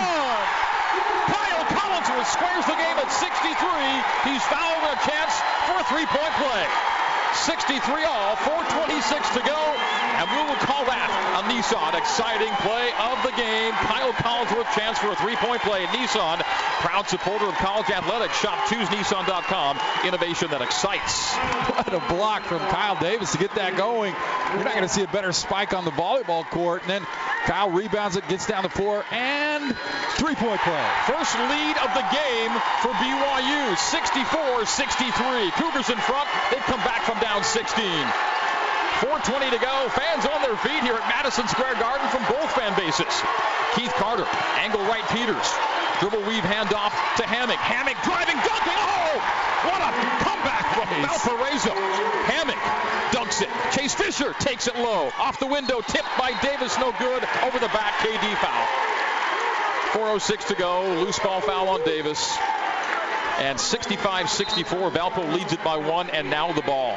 Kyle Collinsworth squares the game at sixty-three. He's fouled a chance for a three-point play. sixty-three all, four twenty-six to go, and we will call that a Nissan exciting play of the game. Kyle Collinsworth chance for a three-point play. Nissan, proud supporter of college athletics. Shop choose nissan dot com. Innovation that excites. What a block from Kyle Davis to get that going. You're not going to see a better spike on the volleyball court. And then Kyle rebounds it, gets down the floor, and three-point play. First lead of the game for B Y U, sixty-four sixty-three. Cougars in front. They've come back from down sixteen. four twenty to go. Fans on their feet here at Madison Square Garden from both fan bases. Keith Carter, angle right Peters. Dribble weave handoff to Hammock. Hammock driving, dunking. Oh, what a comeback from Valparaiso. Hammock dunks it. Chase Fisher takes it low. Off the window, tipped by Davis, no good. Over the back, K D foul. four oh six to go. Loose ball foul on Davis. And sixty-five sixty-four, Valpo leads it by one, and now the ball.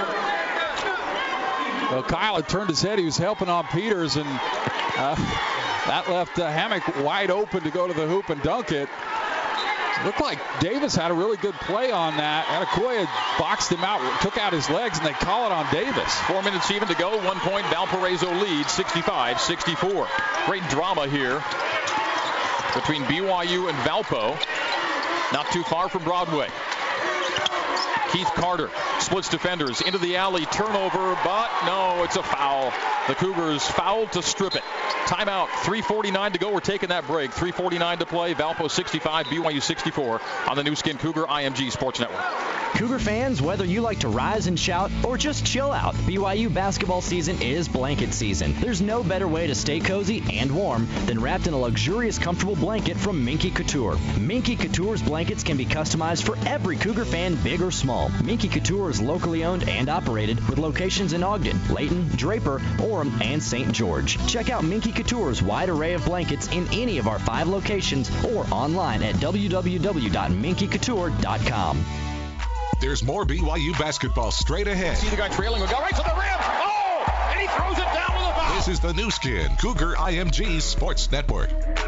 Well, Kyle had turned his head. He was helping on Peters, and uh, that left uh, Hammock wide open to go to the hoop and dunk it. Looked like Davis had a really good play on that. Anakoya boxed him out, took out his legs, and they call it on Davis. Four minutes even to go. One point Valparaiso leads, sixty-five sixty-four. Great drama here between B Y U and Valpo. Not too far from Broadway. Keith Carter splits defenders into the alley. Turnover, but no, it's a foul. The Cougars fouled to strip it. Timeout, three forty-nine to go. We're taking that break. three forty-nine to play. Valpo sixty-five, B Y U sixty-four on the new Skin Cougar I M G Sports Network. Cougar fans, whether you like to rise and shout or just chill out, B Y U basketball season is blanket season. There's no better way to stay cozy and warm than wrapped in a luxurious, comfortable blanket from Minky Couture. Minky Couture's blankets can be customized for every Cougar fan, big or small. Minky Couture is locally owned and operated with locations in Ogden, Layton, Draper, Orem, and Saint George. Check out Minky Couture's wide array of blankets in any of our five locations or online at w w w dot minky couture dot com. There's more B Y U basketball straight ahead. See the guy trailing. We'll go right to the rim. Oh! And he throws it down with a foul. This is the new Skin Cougar I M G Sports Network.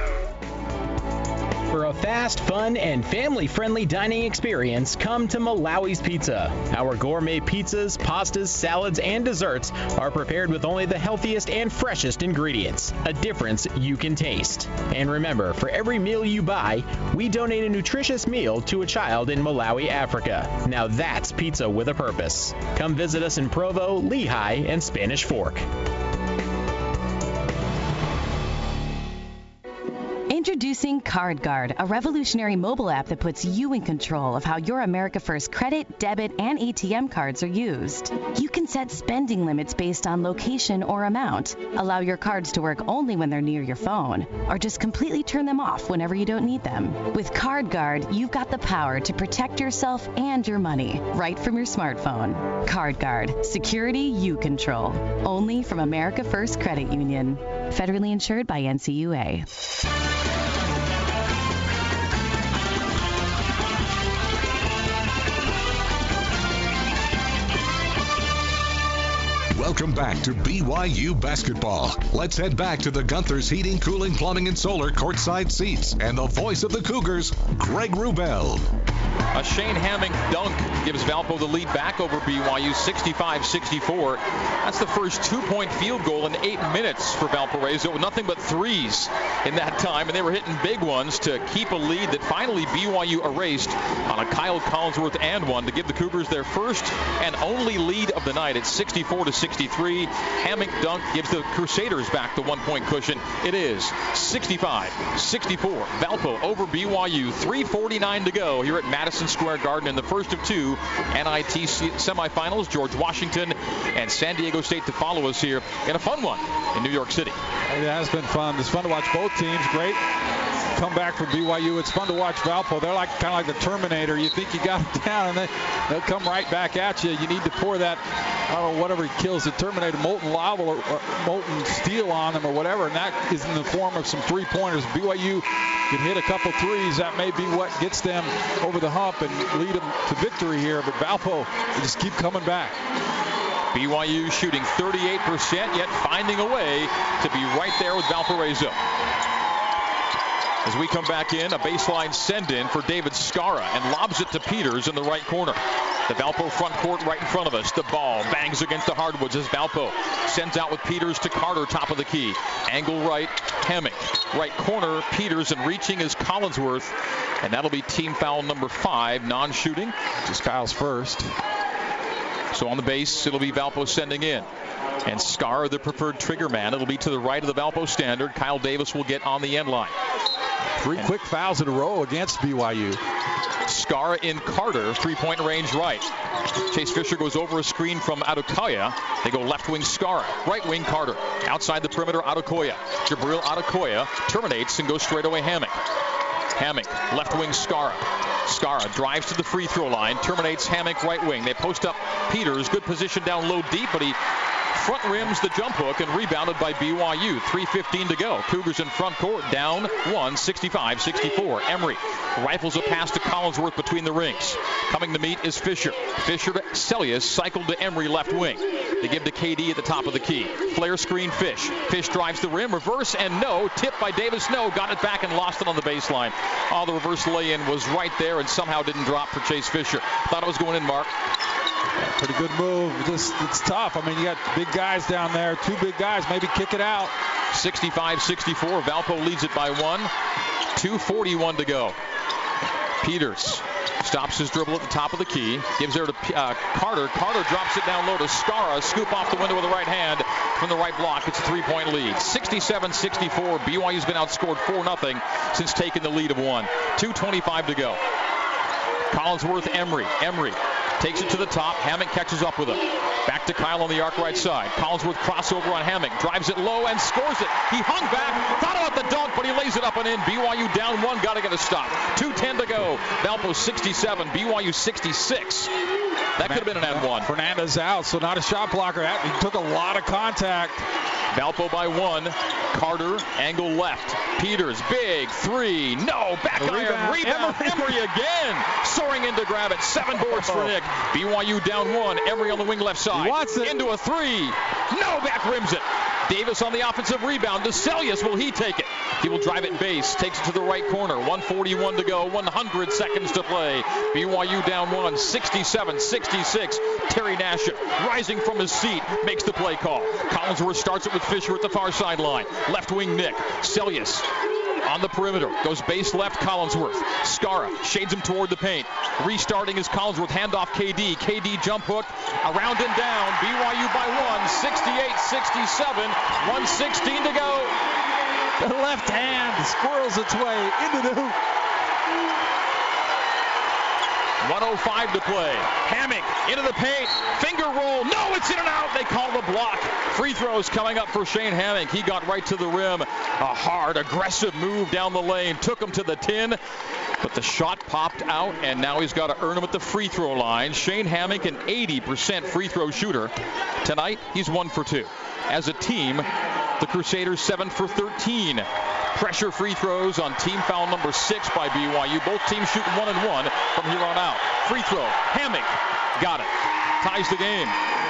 For a fast, fun, and family-friendly dining experience, come to Malawi's Pizza. Our gourmet pizzas, pastas, salads, and desserts are prepared with only the healthiest and freshest ingredients, a difference you can taste. And remember, for every meal you buy, we donate a nutritious meal to a child in Malawi, Africa. Now that's pizza with a purpose. Come visit us in Provo, Lehigh, and Spanish Fork. Introducing CardGuard, a revolutionary mobile app that puts you in control of how your America First credit, debit, and A T M cards are used. You can set spending limits based on location or amount, allow your cards to work only when they're near your phone, or just completely turn them off whenever you don't need them. With CardGuard, you've got the power to protect yourself and your money right from your smartphone. CardGuard, security you control. Only from America First Credit Union. Federally insured by N C U A. Welcome back to B Y U basketball. Let's head back to the Gunthers Heating, Cooling, Plumbing, and Solar courtside seats and the voice of the Cougars, Greg Wrubell. A Shane Hammock dunk gives Valpo the lead back over B Y U, sixty-five sixty-four. That's the first two-point field goal in eight minutes for Valparaiso. Nothing but threes in that time, and they were hitting big ones to keep a lead that finally B Y U erased on a Kyle Collinsworth and one to give the Cougars their first and only lead of the night at sixty-four to sixty-three. Hammock dunk gives the Crusaders back the one-point cushion. It is sixty-five sixty-four. Valpo over B Y U. three forty-nine to go here at Madison Square Garden in the first of two N I T semifinals. George Washington and San Diego State to follow us here in a fun one in New York City. It has been fun. It's fun to watch both teams. Great comeback from B Y U. It's fun to watch Valpo. They're like kind of like the Terminator. You think you got them down, and they, they'll come right back at you. You need to pour that, I don't know, whatever kills the Terminator, molten lava or, or molten steel on them or whatever, and that is in the form of some three-pointers. B Y U can hit a couple threes. That may be what gets them over the hump and lead them to victory here, but Valpo, they just keep coming back. B Y U shooting thirty-eight percent, yet finding a way to be right there with Valparaiso. As we come back in, a baseline send-in for David Skara, and lobs it to Peters in the right corner. The Valpo front court right in front of us. The ball bangs against the hardwoods as Valpo sends out with Peters to Carter, top of the key. Angle right, Hammock. Right corner, Peters, and reaching is Collinsworth. And that'll be team foul number five, non-shooting. Just Kyle's first. So on the base, it'll be Valpo sending in. And Skara, the preferred trigger man. It'll be to the right of the Valpo standard. Kyle Davis will get on the end line. Three and quick fouls in a row against B Y U. Skara in Carter, three-point range right. Chase Fisher goes over a screen from Adekoya. They go left wing Skara, right wing Carter. Outside the perimeter, Adekoya. Jabril Adekoya terminates and goes straight away Hammock. Hammock, left wing Skara. Skara drives to the free throw line, terminates Hammock right wing. They post up Peters, good position down low deep, but he front rims the jump hook and rebounded by B Y U. three fifteen to go. Cougars in front court down one, sixty-five sixty-four. Emery rifles a pass to Collinsworth between the rings. Coming to meet is Fisher. Fisher to Celius, cycled to Emery left wing. They give to K D at the top of the key. Flare screen Fish. Fish drives the rim, reverse and no. Tipped by Davis, no. Got it back and lost it on the baseline. Oh, the reverse lay-in was right there and somehow didn't drop for Chase Fisher. Thought it was going in, Mark. Yeah, pretty good move. Just, it's tough. I mean, you got big guys down there, two big guys, maybe kick it out. sixty-five sixty-four. Valpo leads it by one. two forty-one to go. Peters stops his dribble at the top of the key. Gives there to uh, Carter. Carter drops it down low to Skara. Scoop off the window with the right hand from the right block. It's a three-point lead. sixty-seven sixty-four. B Y U's been outscored four nothing since taking the lead of one. two twenty-five to go. Collinsworth, Emery. Emery takes it to the top. Hammock catches up with him. Back to Kyle on the arc right side. Collinsworth crossover on Hammock. Drives it low and scores it. He hung back. Thought about the dunk, but he lays it up and in. B Y U down one. Got to get a stop. two ten to go. Valpo sixty-seven. B Y U sixty-six. That could have been an and one. Fernandez out, so not a shot blocker. He took a lot of contact. Valpo by one. Carter, angle left. Peters, big three. No, back the iron. Rebound. Emery. Emery again. Soaring in to grab it. Seven boards for Nick. B Y U down one. Emery on the wing left side. He wants it. Into a three. No, back rims it. Davis on the offensive rebound. DeCelius, will he take it? He will drive it base. Takes it to the right corner. one forty-one to go. one hundred seconds to play. B Y U down one. sixty-seven sixty-six. Terry Naship rising from his seat makes the play call. Collinsworth starts it with Fisher at the far sideline. Left wing Nick. Celius on the perimeter. Goes base left Collinsworth. Skara shades him toward the paint. Restarting is Collinsworth. Handoff K D. K D jump hook. Around and down. B Y U by one. sixty-eight sixty-seven. one sixteen to go. The left hand squirrels its way into the hoop. one oh five to play. Hammock into the paint. Finger roll. No, it's in and out. They call the block. Free throws coming up for Shane Hammock. He got right to the rim. A hard, aggressive move down the lane. Took him to the tin. But the shot popped out, and now he's got to earn him at the free throw line. Shane Hammock, an eighty percent free throw shooter. Tonight, he's one for two. As a team, the Crusaders seven for thirteen. Pressure free throws on team foul number six by B Y U. Both teams shooting one and one from here on out. Free throw. Hammock got it. Ties the game.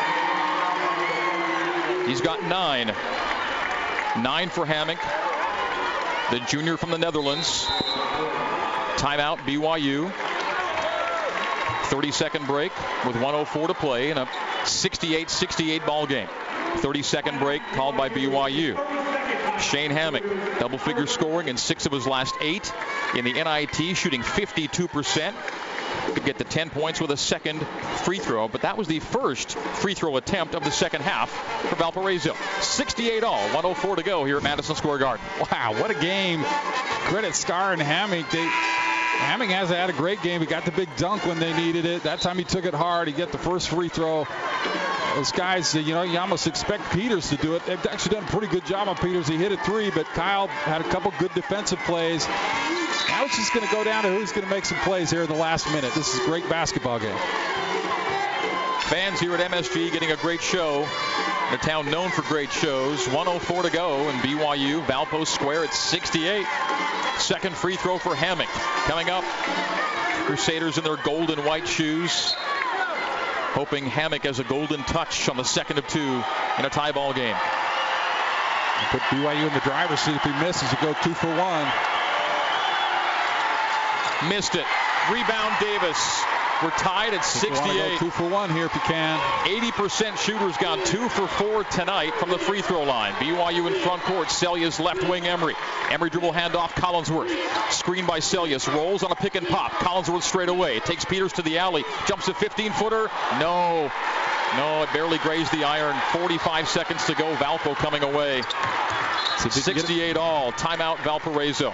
He's got nine. Nine for Hammock, the junior from the Netherlands. Timeout, B Y U. thirty-second break with one oh four to play in a sixty-eight sixty-eight ball game. thirty-second break called by B Y U. Shane Hammock, double-figure scoring in six of his last eight in the N I T, shooting fifty-two percent. Could get to ten points with a second free throw, but that was the first free throw attempt of the second half for Valparaiso. sixty-eight all, one oh four to go here at Madison Square Garden. Wow, what a game. Credit Scar and Hammock. They, Hammock has had a great game. He got the big dunk when they needed it. That time he took it hard. He got the first free throw. Those guys, you know, you almost expect Peters to do it. They've actually done a pretty good job on Peters. He hit a three, but Kyle had a couple good defensive plays. Now it's just going to go down to who's going to make some plays here in the last minute. This is a great basketball game. Fans here at M S G getting a great show. In a town known for great shows. one oh four to go, and B Y U, Valpo Square at sixty-eight. Second free throw for Hammock. Coming up, Crusaders in their gold and white shoes. Hoping Hammock has a golden touch on the second of two in a tie ball game. Put B Y U in the driver's seat. If he misses, you go two for one. Missed it. Rebound Davis. We're tied at sixty-eight. Two for one here if you can. eighty percent shooters gone two for four tonight from the free throw line. B Y U in front court. Sellius left wing Emery. Emery dribble handoff Collinsworth. Screen by Sellius. Rolls on a pick and pop. Collinsworth straight away. Takes Peters to the alley. Jumps a fifteen footer. No. No, it barely grazed the iron. forty-five seconds to go. Valpo coming away. sixty-eight all. Timeout Valparaiso.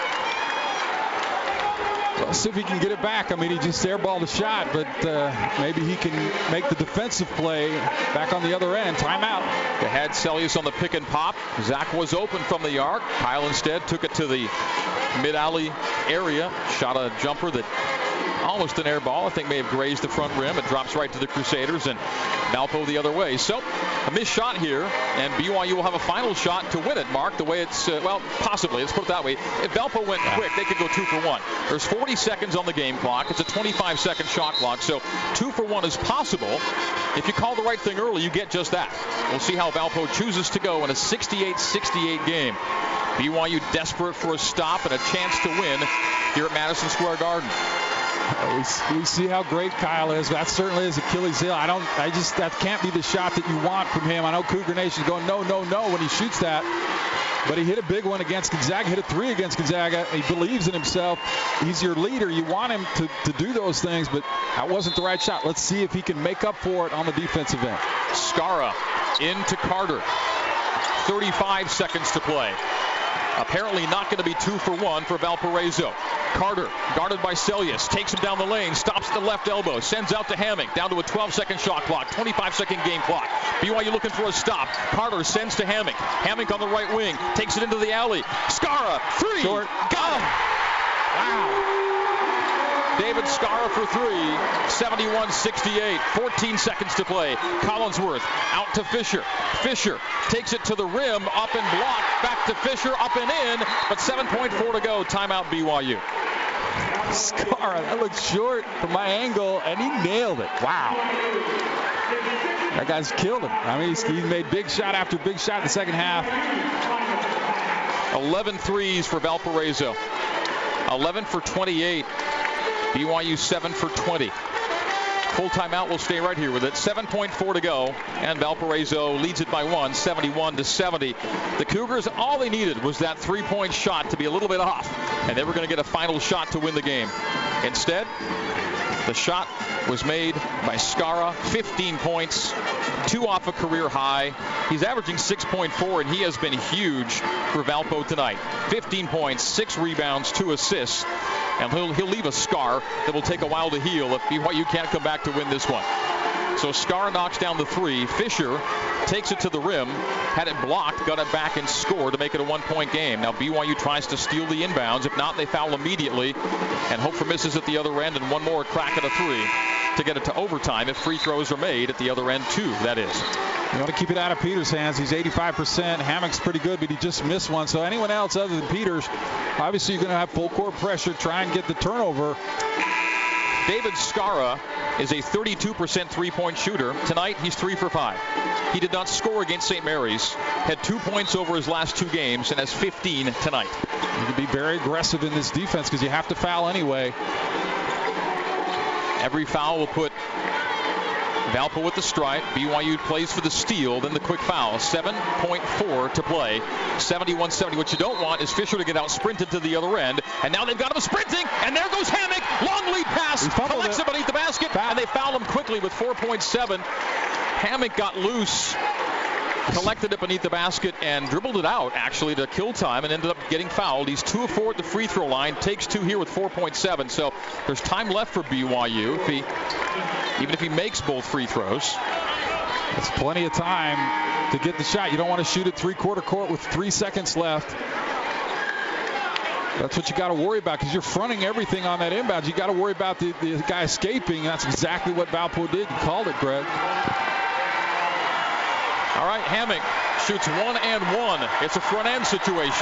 Well, see if he can get it back. I mean, he just airballed the shot, but uh, maybe he can make the defensive play back on the other end. Timeout. They had Sellius on the pick and pop. Zach was open from the arc. Kyle instead took it to the mid-alley area. Shot a jumper that almost an air ball. I think may have grazed the front rim. It drops right to the Crusaders, and Valpo the other way. So a missed shot here, and B Y U will have a final shot to win it, Mark, the way it's, uh, well, possibly. Let's put it that way. If Valpo went quick, they could go two for one. There's forty seconds on the game clock. It's a twenty-five second shot clock, so two for one is possible. If you call the right thing early, you get just that. We'll see how Valpo chooses to go in a sixty-eight sixty-eight game. B Y U desperate for a stop and a chance to win here at Madison Square Garden. We see how great Kyle is. That certainly is Achilles heel. I don't. I just that can't be the shot that you want from him. I know Cougar Nation's going no, no, no when he shoots that. But he hit a big one against Gonzaga. Hit a three against Gonzaga. He believes in himself. He's your leader. You want him to, to do those things, but that wasn't the right shot. Let's see if he can make up for it on the defensive end. Skara into Carter. thirty-five seconds to play. Apparently not going to be two for one for Valparaiso. Carter, guarded by Sellius, takes him down the lane, stops at the left elbow, sends out to Hammock, down to a twelve second shot clock, twenty-five second game clock. B Y U looking for a stop. Carter sends to Hammock. Hammock on the right wing, takes it into the alley. Skara, three, short, got him. Wow. David Skara for three, seventy-one sixty-eight, fourteen seconds to play. Collinsworth out to Fisher. Fisher takes it to the rim, up and blocked, back to Fisher, up and in, but seven point four to go. Timeout B Y U. Skara, that looked short from my angle, and he nailed it. Wow. That guy's killed him. I mean, he's, he made big shot after big shot in the second half. eleven threes for Valparaiso. eleven for twenty-eight. B Y U seven for twenty. Full timeout. We'll stay right here with it. seven point four to go, and Valparaiso leads it by one, seventy-one to seventy. The Cougars, all they needed was that three-point shot to be a little bit off, and they were going to get a final shot to win the game. Instead, the shot was made by Skara, fifteen points, two off a career high. He's averaging six point four, and he has been huge for Valpo tonight. fifteen points, six rebounds, two assists. And he'll, he'll leave a scar that will take a while to heal if B Y U can't come back to win this one. So Skara knocks down the three. Fisher takes it to the rim, had it blocked, got it back and scored to make it a one-point game. Now B Y U tries to steal the inbounds. If not, they foul immediately and hope for misses at the other end and one more crack at a three to get it to overtime if free throws are made at the other end, too, that is. You want to keep it out of Peters' hands. He's eighty-five percent. Hammock's pretty good, but he just missed one. So anyone else other than Peters, obviously you're going to have full court pressure, try and get the turnover. David Skara is a thirty-two percent three-point shooter. Tonight, he's three for five. He did not score against Saint Mary's, had two points over his last two games, and has fifteen tonight. You can be very aggressive in this defense because you have to foul anyway. Every foul will put Valpo with the strike. B Y U plays for the steal, then the quick foul. seven point four to play. seventy-one seventy. What you don't want is Fisher to get out sprinted to the other end. And now they've got him sprinting. And there goes Hammock. Long lead pass. Collects it beneath the basket. Foul. And they foul him quickly with four point seven. Hammock got loose. Collected it beneath the basket and dribbled it out, actually, to kill time and ended up getting fouled. He's two of four at the free throw line. Takes two here with four point seven. So there's time left for B Y U. If he, even if he makes both free throws. It's plenty of time to get the shot. You don't want to shoot at three-quarter court with three seconds left. That's what you got to worry about because you're fronting everything on that inbound. You got to worry about the, the guy escaping. That's exactly what Valpo did. You called it, Greg. All right, Hammock shoots one and one. It's a front end situation.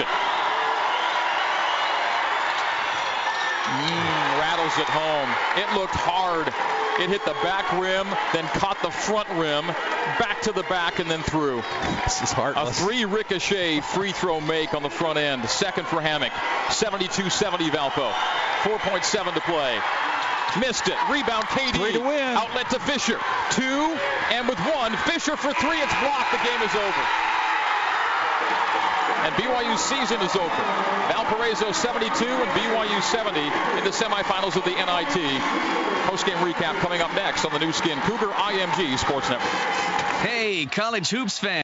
Mm, rattles it home. It looked hard. It hit the back rim, then caught the front rim, back to the back, and then through. This is heartless. A three ricochet free throw make on the front end. Second for Hammock. seventy-two seventy Valpo. four point seven to play. Missed it. Rebound, K D. Three to win. Outlet to Fisher. Two, and with one, Fisher for three. It's blocked. The game is over. And B Y U's season is over. Valparaiso seventy-two and B Y U seventy in the semifinals of the N I T. Post-game recap coming up next on the new Skin Cougar I M G Sports Network. Hey, college hoops fans.